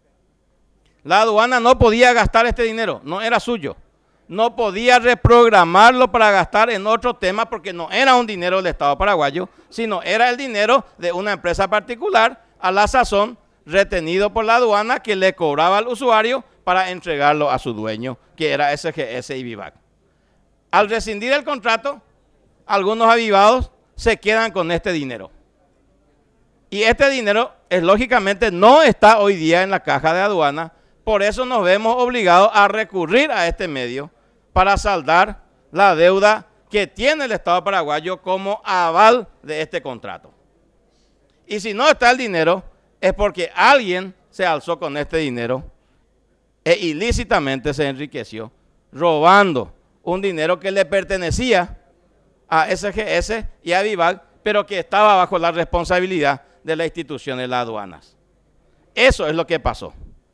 La aduana no podía gastar este dinero, no era suyo. No podía reprogramarlo para gastar en otro tema porque no era un dinero del Estado paraguayo, sino era el dinero de una empresa particular, a la sazón retenido por la aduana, que le cobraba al usuario para entregarlo a su dueño, que era S G S y Vivac. Al rescindir el contrato, algunos avivados se quedan con este dinero. Y este dinero, es, lógicamente, no está hoy día en la caja de aduana, por eso nos vemos obligados a recurrir a este medio para saldar la deuda que tiene el Estado paraguayo como aval de este contrato. Y si no está el dinero, es porque alguien se alzó con este dinero e ilícitamente se enriqueció, robando un dinero que le pertenecía a S G S y a Vivac, pero que estaba bajo la responsabilidad de la institución de las aduanas. Eso es lo que pasó.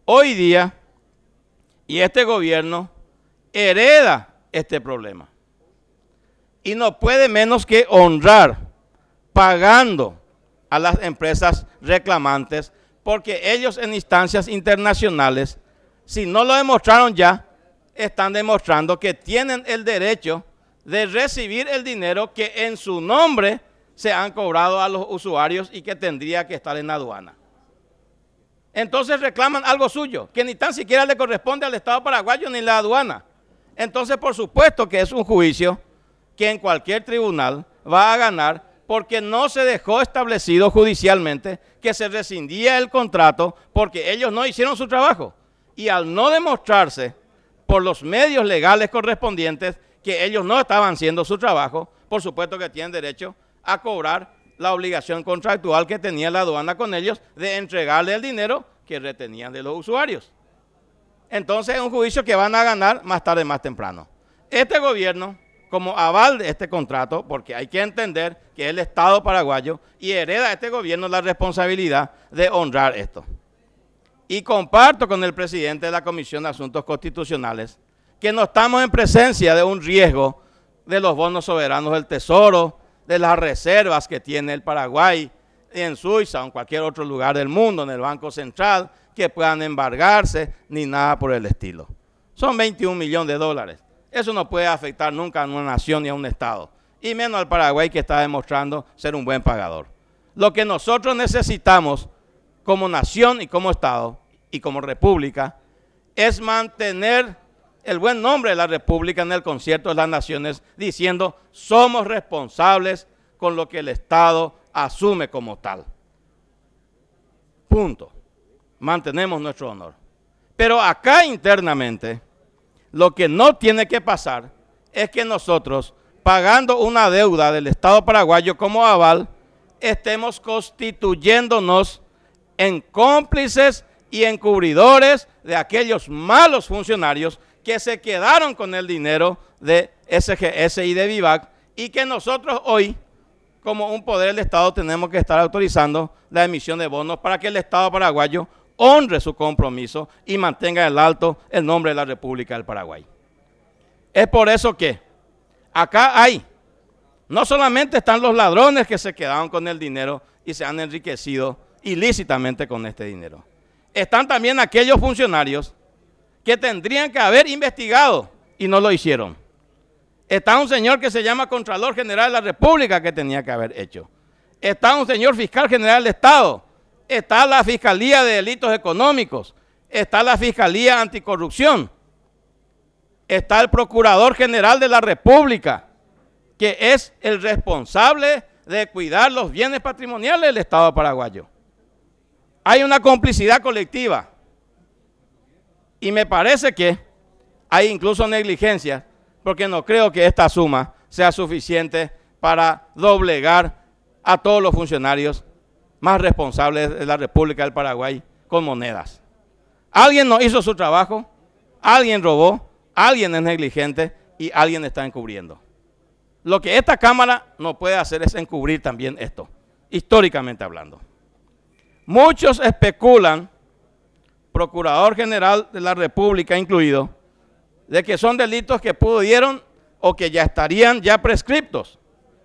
hoy día, y este gobierno hereda este problema. Y no puede menos que honrar pagando a las empresas reclamantes, porque ellos en instancias internacionales, si no lo demostraron ya, están demostrando que tienen el derecho de recibir el dinero que en su nombre se han cobrado a los usuarios y que tendría que estar en aduana. Entonces reclaman algo suyo, que ni tan siquiera le corresponde al Estado paraguayo ni la aduana. Entonces, por supuesto que es un juicio que en cualquier tribunal va a ganar, porque no se dejó establecido judicialmente que se rescindía el contrato porque ellos no hicieron su trabajo. Y al no demostrarse por los medios legales correspondientes que ellos no estaban haciendo su trabajo, por supuesto que tienen derecho a cobrar la obligación contractual que tenía la aduana con ellos de entregarle el dinero que retenían de los usuarios. Entonces es un juicio que van a ganar más tarde, más temprano. Este gobierno, como aval de este contrato, porque hay que entender que es el Estado paraguayo y hereda a este gobierno la responsabilidad de honrar esto. Y comparto con el presidente de la Comisión de Asuntos Constitucionales que no estamos en presencia de un riesgo de los bonos soberanos del Tesoro, de las reservas que tiene el Paraguay en Suiza o en cualquier otro lugar del mundo, en el Banco Central, que puedan embargarse, ni nada por el estilo. Son veintiún millones de dólares. Eso no puede afectar nunca a una nación ni a un Estado, y menos al Paraguay, que está demostrando ser un buen pagador. Lo que nosotros necesitamos como nación y como Estado y como República es mantener el buen nombre de la República en el concierto de las naciones, diciendo somos responsables con lo que el Estado asume como tal. Punto. Mantenemos nuestro honor. Pero acá internamente, lo que no tiene que pasar es que nosotros, pagando una deuda del Estado paraguayo como aval, estemos constituyéndonos en cómplices y encubridores de aquellos malos funcionarios que se quedaron con el dinero de S G S y de Vivac, y que nosotros hoy, como un poder del Estado, tenemos que estar autorizando la emisión de bonos para que el Estado paraguayo honre su compromiso y mantenga en alto el nombre de la República del Paraguay. Es por eso que acá hay, no solamente están los ladrones que se quedaron con el dinero y se han enriquecido ilícitamente con este dinero. Están también aquellos funcionarios que tendrían que haber investigado y no lo hicieron. Está un señor que se llama Contralor General de la República que tenía que haber hecho. Está un señor Fiscal General del Estado. Está la Fiscalía de Delitos Económicos. Está la Fiscalía Anticorrupción. Está el Procurador General de la República, que es el responsable de cuidar los bienes patrimoniales del Estado paraguayo. Hay una complicidad colectiva. Y me parece que hay incluso negligencia, porque no creo que esta suma sea suficiente para doblegar a todos los funcionarios más responsables de la República del Paraguay con monedas. Alguien no hizo su trabajo, alguien robó, alguien es negligente y alguien está encubriendo. Lo que esta Cámara no puede hacer es encubrir también esto, históricamente hablando. Muchos especulan, Procurador General de la República incluido, de que son delitos que pudieron o que ya estarían ya prescriptos.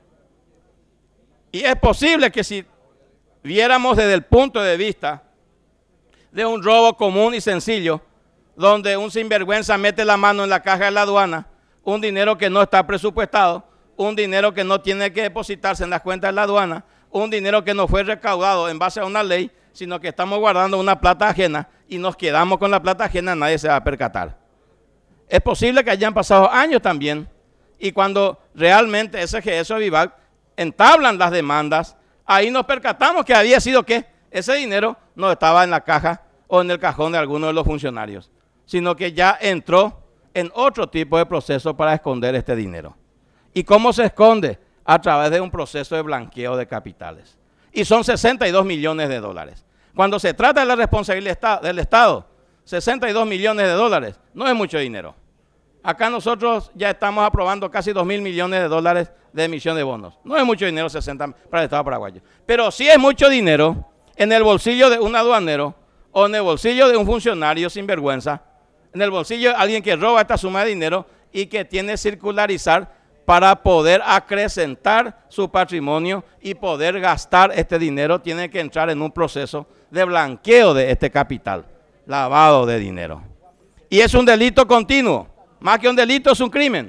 Y es posible que si viéramos desde el punto de vista de un robo común y sencillo, donde un sinvergüenza mete la mano en la caja de la aduana, un dinero que no está presupuestado, un dinero que no tiene que depositarse en las cuentas de la aduana, un dinero que no fue recaudado en base a una ley, sino que estamos guardando una plata ajena y nos quedamos con la plata ajena, nadie se va a percatar. Es posible que hayan pasado años también, y cuando realmente S G S o Vivac entablan las demandas, ahí nos percatamos que había sido que ese dinero no estaba en la caja o en el cajón de alguno de los funcionarios, sino que ya entró en otro tipo de proceso para esconder este dinero. ¿Y cómo se esconde? A través de un proceso de blanqueo de capitales. Y son sesenta y dos millones de dólares. Cuando se trata de la responsabilidad del Estado, sesenta y dos millones de dólares no es mucho dinero. Acá nosotros ya estamos aprobando casi dos mil millones de dólares de emisión de bonos. No es mucho dinero sesenta para el Estado paraguayo. Pero sí es mucho dinero en el bolsillo de un aduanero o en el bolsillo de un funcionario sin vergüenza, en el bolsillo de alguien que roba esta suma de dinero y que tiene que circularizar para poder acrecentar su patrimonio y poder gastar este dinero, tiene que entrar en un proceso de blanqueo de este capital, lavado de dinero. Y es un delito continuo, más que un delito es un crimen.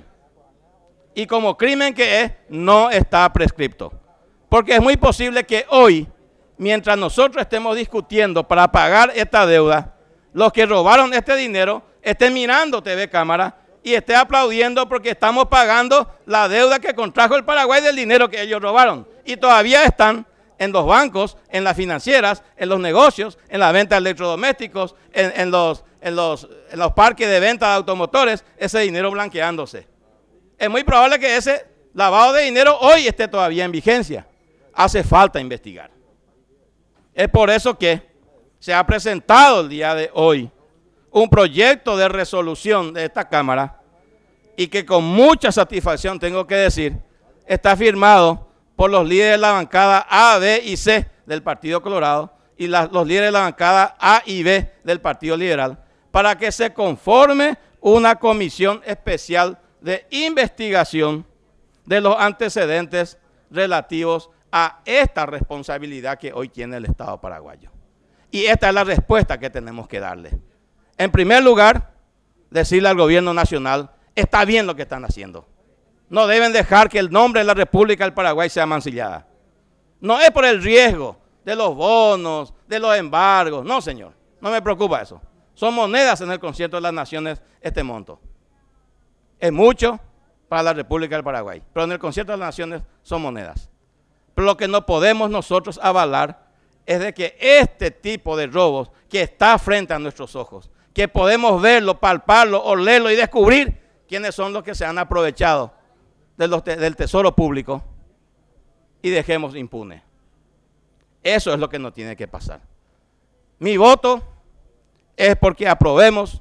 Y como crimen que es, no está prescripto. Porque es muy posible que hoy, mientras nosotros estemos discutiendo para pagar esta deuda, los que robaron este dinero estén mirando T V Cámara y estén aplaudiendo porque estamos pagando la deuda que contrajo el Paraguay del dinero que ellos robaron. Y todavía están en los bancos, en las financieras, en los negocios, en la venta de electrodomésticos, en, en, los, en, los, en los parques de venta de automotores, ese dinero blanqueándose. Es muy probable que ese lavado de dinero hoy esté todavía en vigencia. Hace falta investigar. Es por eso que se ha presentado el día de hoy un proyecto de resolución de esta Cámara y que con mucha satisfacción tengo que decir, está firmado por los líderes de la bancada A, B y C del Partido Colorado y la, los líderes de la bancada A y B del Partido Liberal, para que se conforme una comisión especial de investigación de los antecedentes relativos a esta responsabilidad que hoy tiene el Estado paraguayo. Y esta es la respuesta que tenemos que darle. En primer lugar, decirle al gobierno nacional, está bien lo que están haciendo. No deben dejar que el nombre de la República del Paraguay sea mancillada. No es por el riesgo de los bonos, de los embargos. No, señor, no me preocupa eso. Son monedas en el concierto de las naciones este monto. Es mucho para la República del Paraguay, pero en el concierto de las naciones son monedas. Pero lo que no podemos nosotros avalar es de que este tipo de robos que está frente a nuestros ojos, que podemos verlo, palparlo, olerlo y descubrir quiénes son los que se han aprovechado de los te- del tesoro público y dejemos impune. Eso es lo que no tiene que pasar. Mi voto es porque aprobemos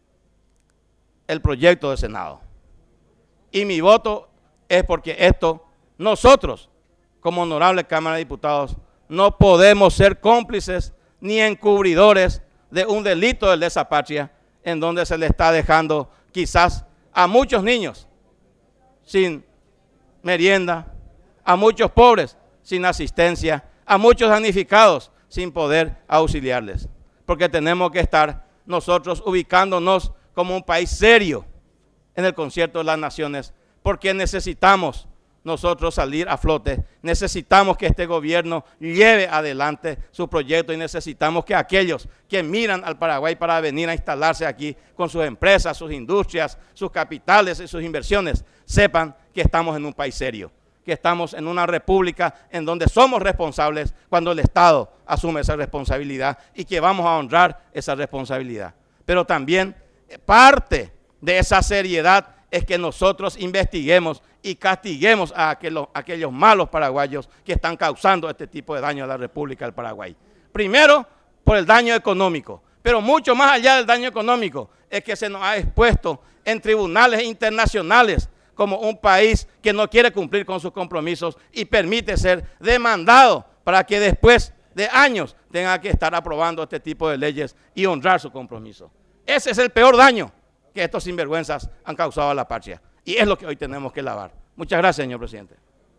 el proyecto del Senado. Y mi voto es porque esto, nosotros, como honorable Cámara de Diputados, no podemos ser cómplices ni encubridores de un delito de lesa patria en donde se le está dejando quizás a muchos niños sin merienda, a muchos pobres sin asistencia, a muchos damnificados sin poder auxiliarles. Porque tenemos que estar nosotros ubicándonos como un país serio en el concierto de las naciones, porque necesitamos nosotros salir a flote, necesitamos que este gobierno lleve adelante su proyecto y necesitamos que aquellos que miran al Paraguay para venir a instalarse aquí con sus empresas, sus industrias, sus capitales y sus inversiones, sepan que estamos en un país serio, que estamos en una república en donde somos responsables cuando el Estado asume esa responsabilidad y que vamos a honrar esa responsabilidad. Pero también parte de esa seriedad es que nosotros investiguemos y castiguemos a aquellos, aquellos malos paraguayos que están causando este tipo de daño a la República del Paraguay. Primero, por el daño económico, pero mucho más allá del daño económico, es que se nos ha expuesto en tribunales internacionales como un país que no quiere cumplir con sus compromisos y permite ser demandado para que después de años tenga que estar aprobando este tipo de leyes y honrar su compromiso. Ese es el peor daño que estos sinvergüenzas han causado a la patria. Y es lo que hoy tenemos que lavar. Muchas gracias, señor presidente.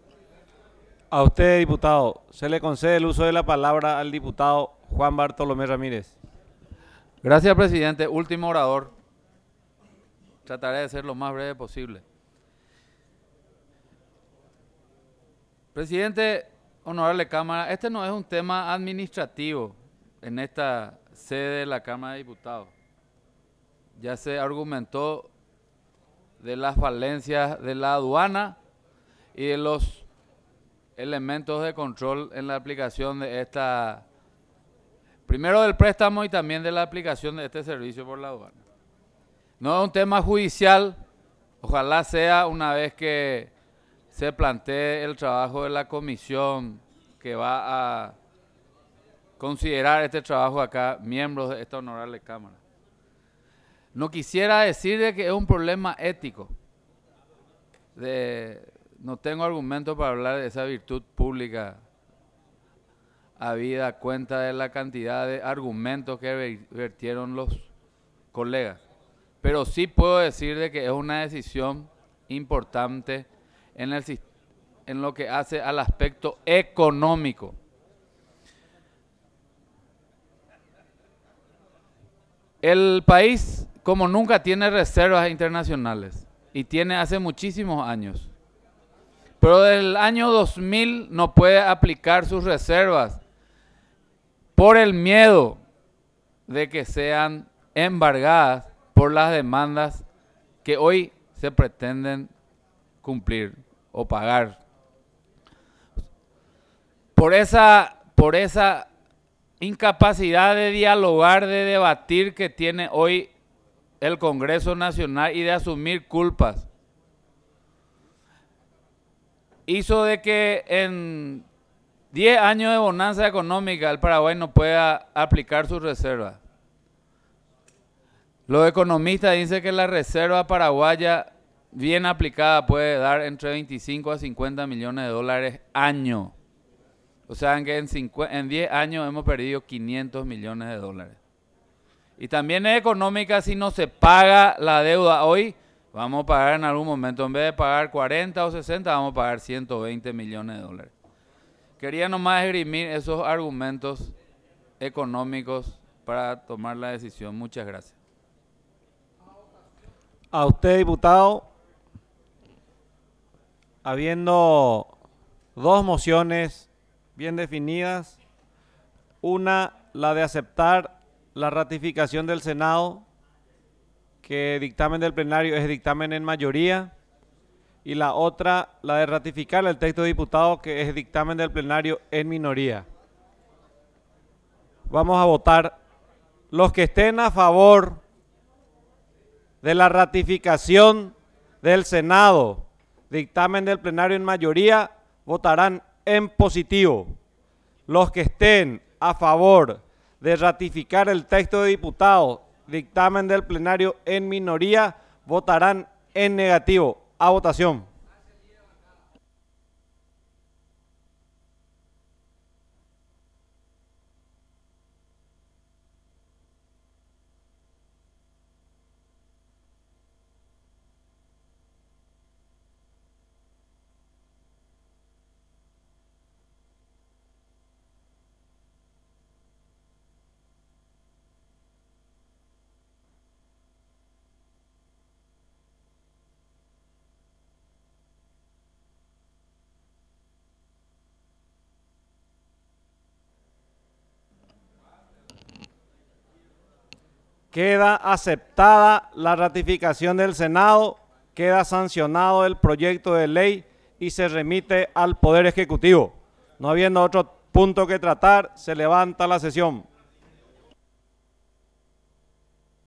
A usted, diputado, se le concede el uso de la palabra al diputado Juan Bartolomé Ramírez. Gracias, presidente. Último orador. Trataré de ser lo más breve posible. Presidente, honorable Cámara, este no es un tema administrativo en esta sede de la Cámara de Diputados. Ya se argumentó de las falencias de la aduana y de los elementos de control en la aplicación de esta, primero del préstamo y también de la aplicación de este servicio por la aduana. No es un tema judicial, ojalá sea una vez que se plantee el trabajo de la comisión que va a considerar este trabajo acá, miembros de esta honorable Cámara. No quisiera decir de que es un problema ético. De, no tengo argumento para hablar de esa virtud pública habida cuenta de la cantidad de argumentos que vertieron los colegas. Pero sí puedo decir de que es una decisión importante en, el, en lo que hace al aspecto económico. El país, como nunca, tiene reservas internacionales y tiene hace muchísimos años. Pero desde el año dos mil no puede aplicar sus reservas por el miedo de que sean embargadas por las demandas que hoy se pretenden cumplir o pagar. Por esa, por esa incapacidad de dialogar, de debatir que tiene hoy el Congreso Nacional y de asumir culpas, hizo de que en diez años de bonanza económica el Paraguay no pueda aplicar sus reservas. Los economistas dicen que la reserva paraguaya bien aplicada puede dar entre veinticinco a cincuenta millones de dólares año. O sea, que en, en diez años hemos perdido quinientos millones de dólares. Y también es económica si no se paga la deuda hoy. Vamos a pagar en algún momento, en vez de pagar cuarenta o sesenta, vamos a pagar ciento veinte millones de dólares. Quería nomás esgrimir esos argumentos económicos para tomar la decisión. Muchas gracias. A usted, diputado, habiendo dos mociones bien definidas, una, la de aceptar la ratificación del Senado, que dictamen del plenario es dictamen en mayoría, y la otra, la de ratificar el texto de diputado, que es dictamen del plenario en minoría. Vamos a votar. Los que estén a favor de la ratificación del Senado, dictamen del plenario en mayoría, votarán en positivo. Los que estén a favor de ratificar el texto de diputado, dictamen del plenario en minoría, votarán en negativo. A votación. Queda aceptada la ratificación del Senado, queda sancionado el proyecto de ley y se remite al Poder Ejecutivo. No habiendo otro punto que tratar, se levanta la sesión.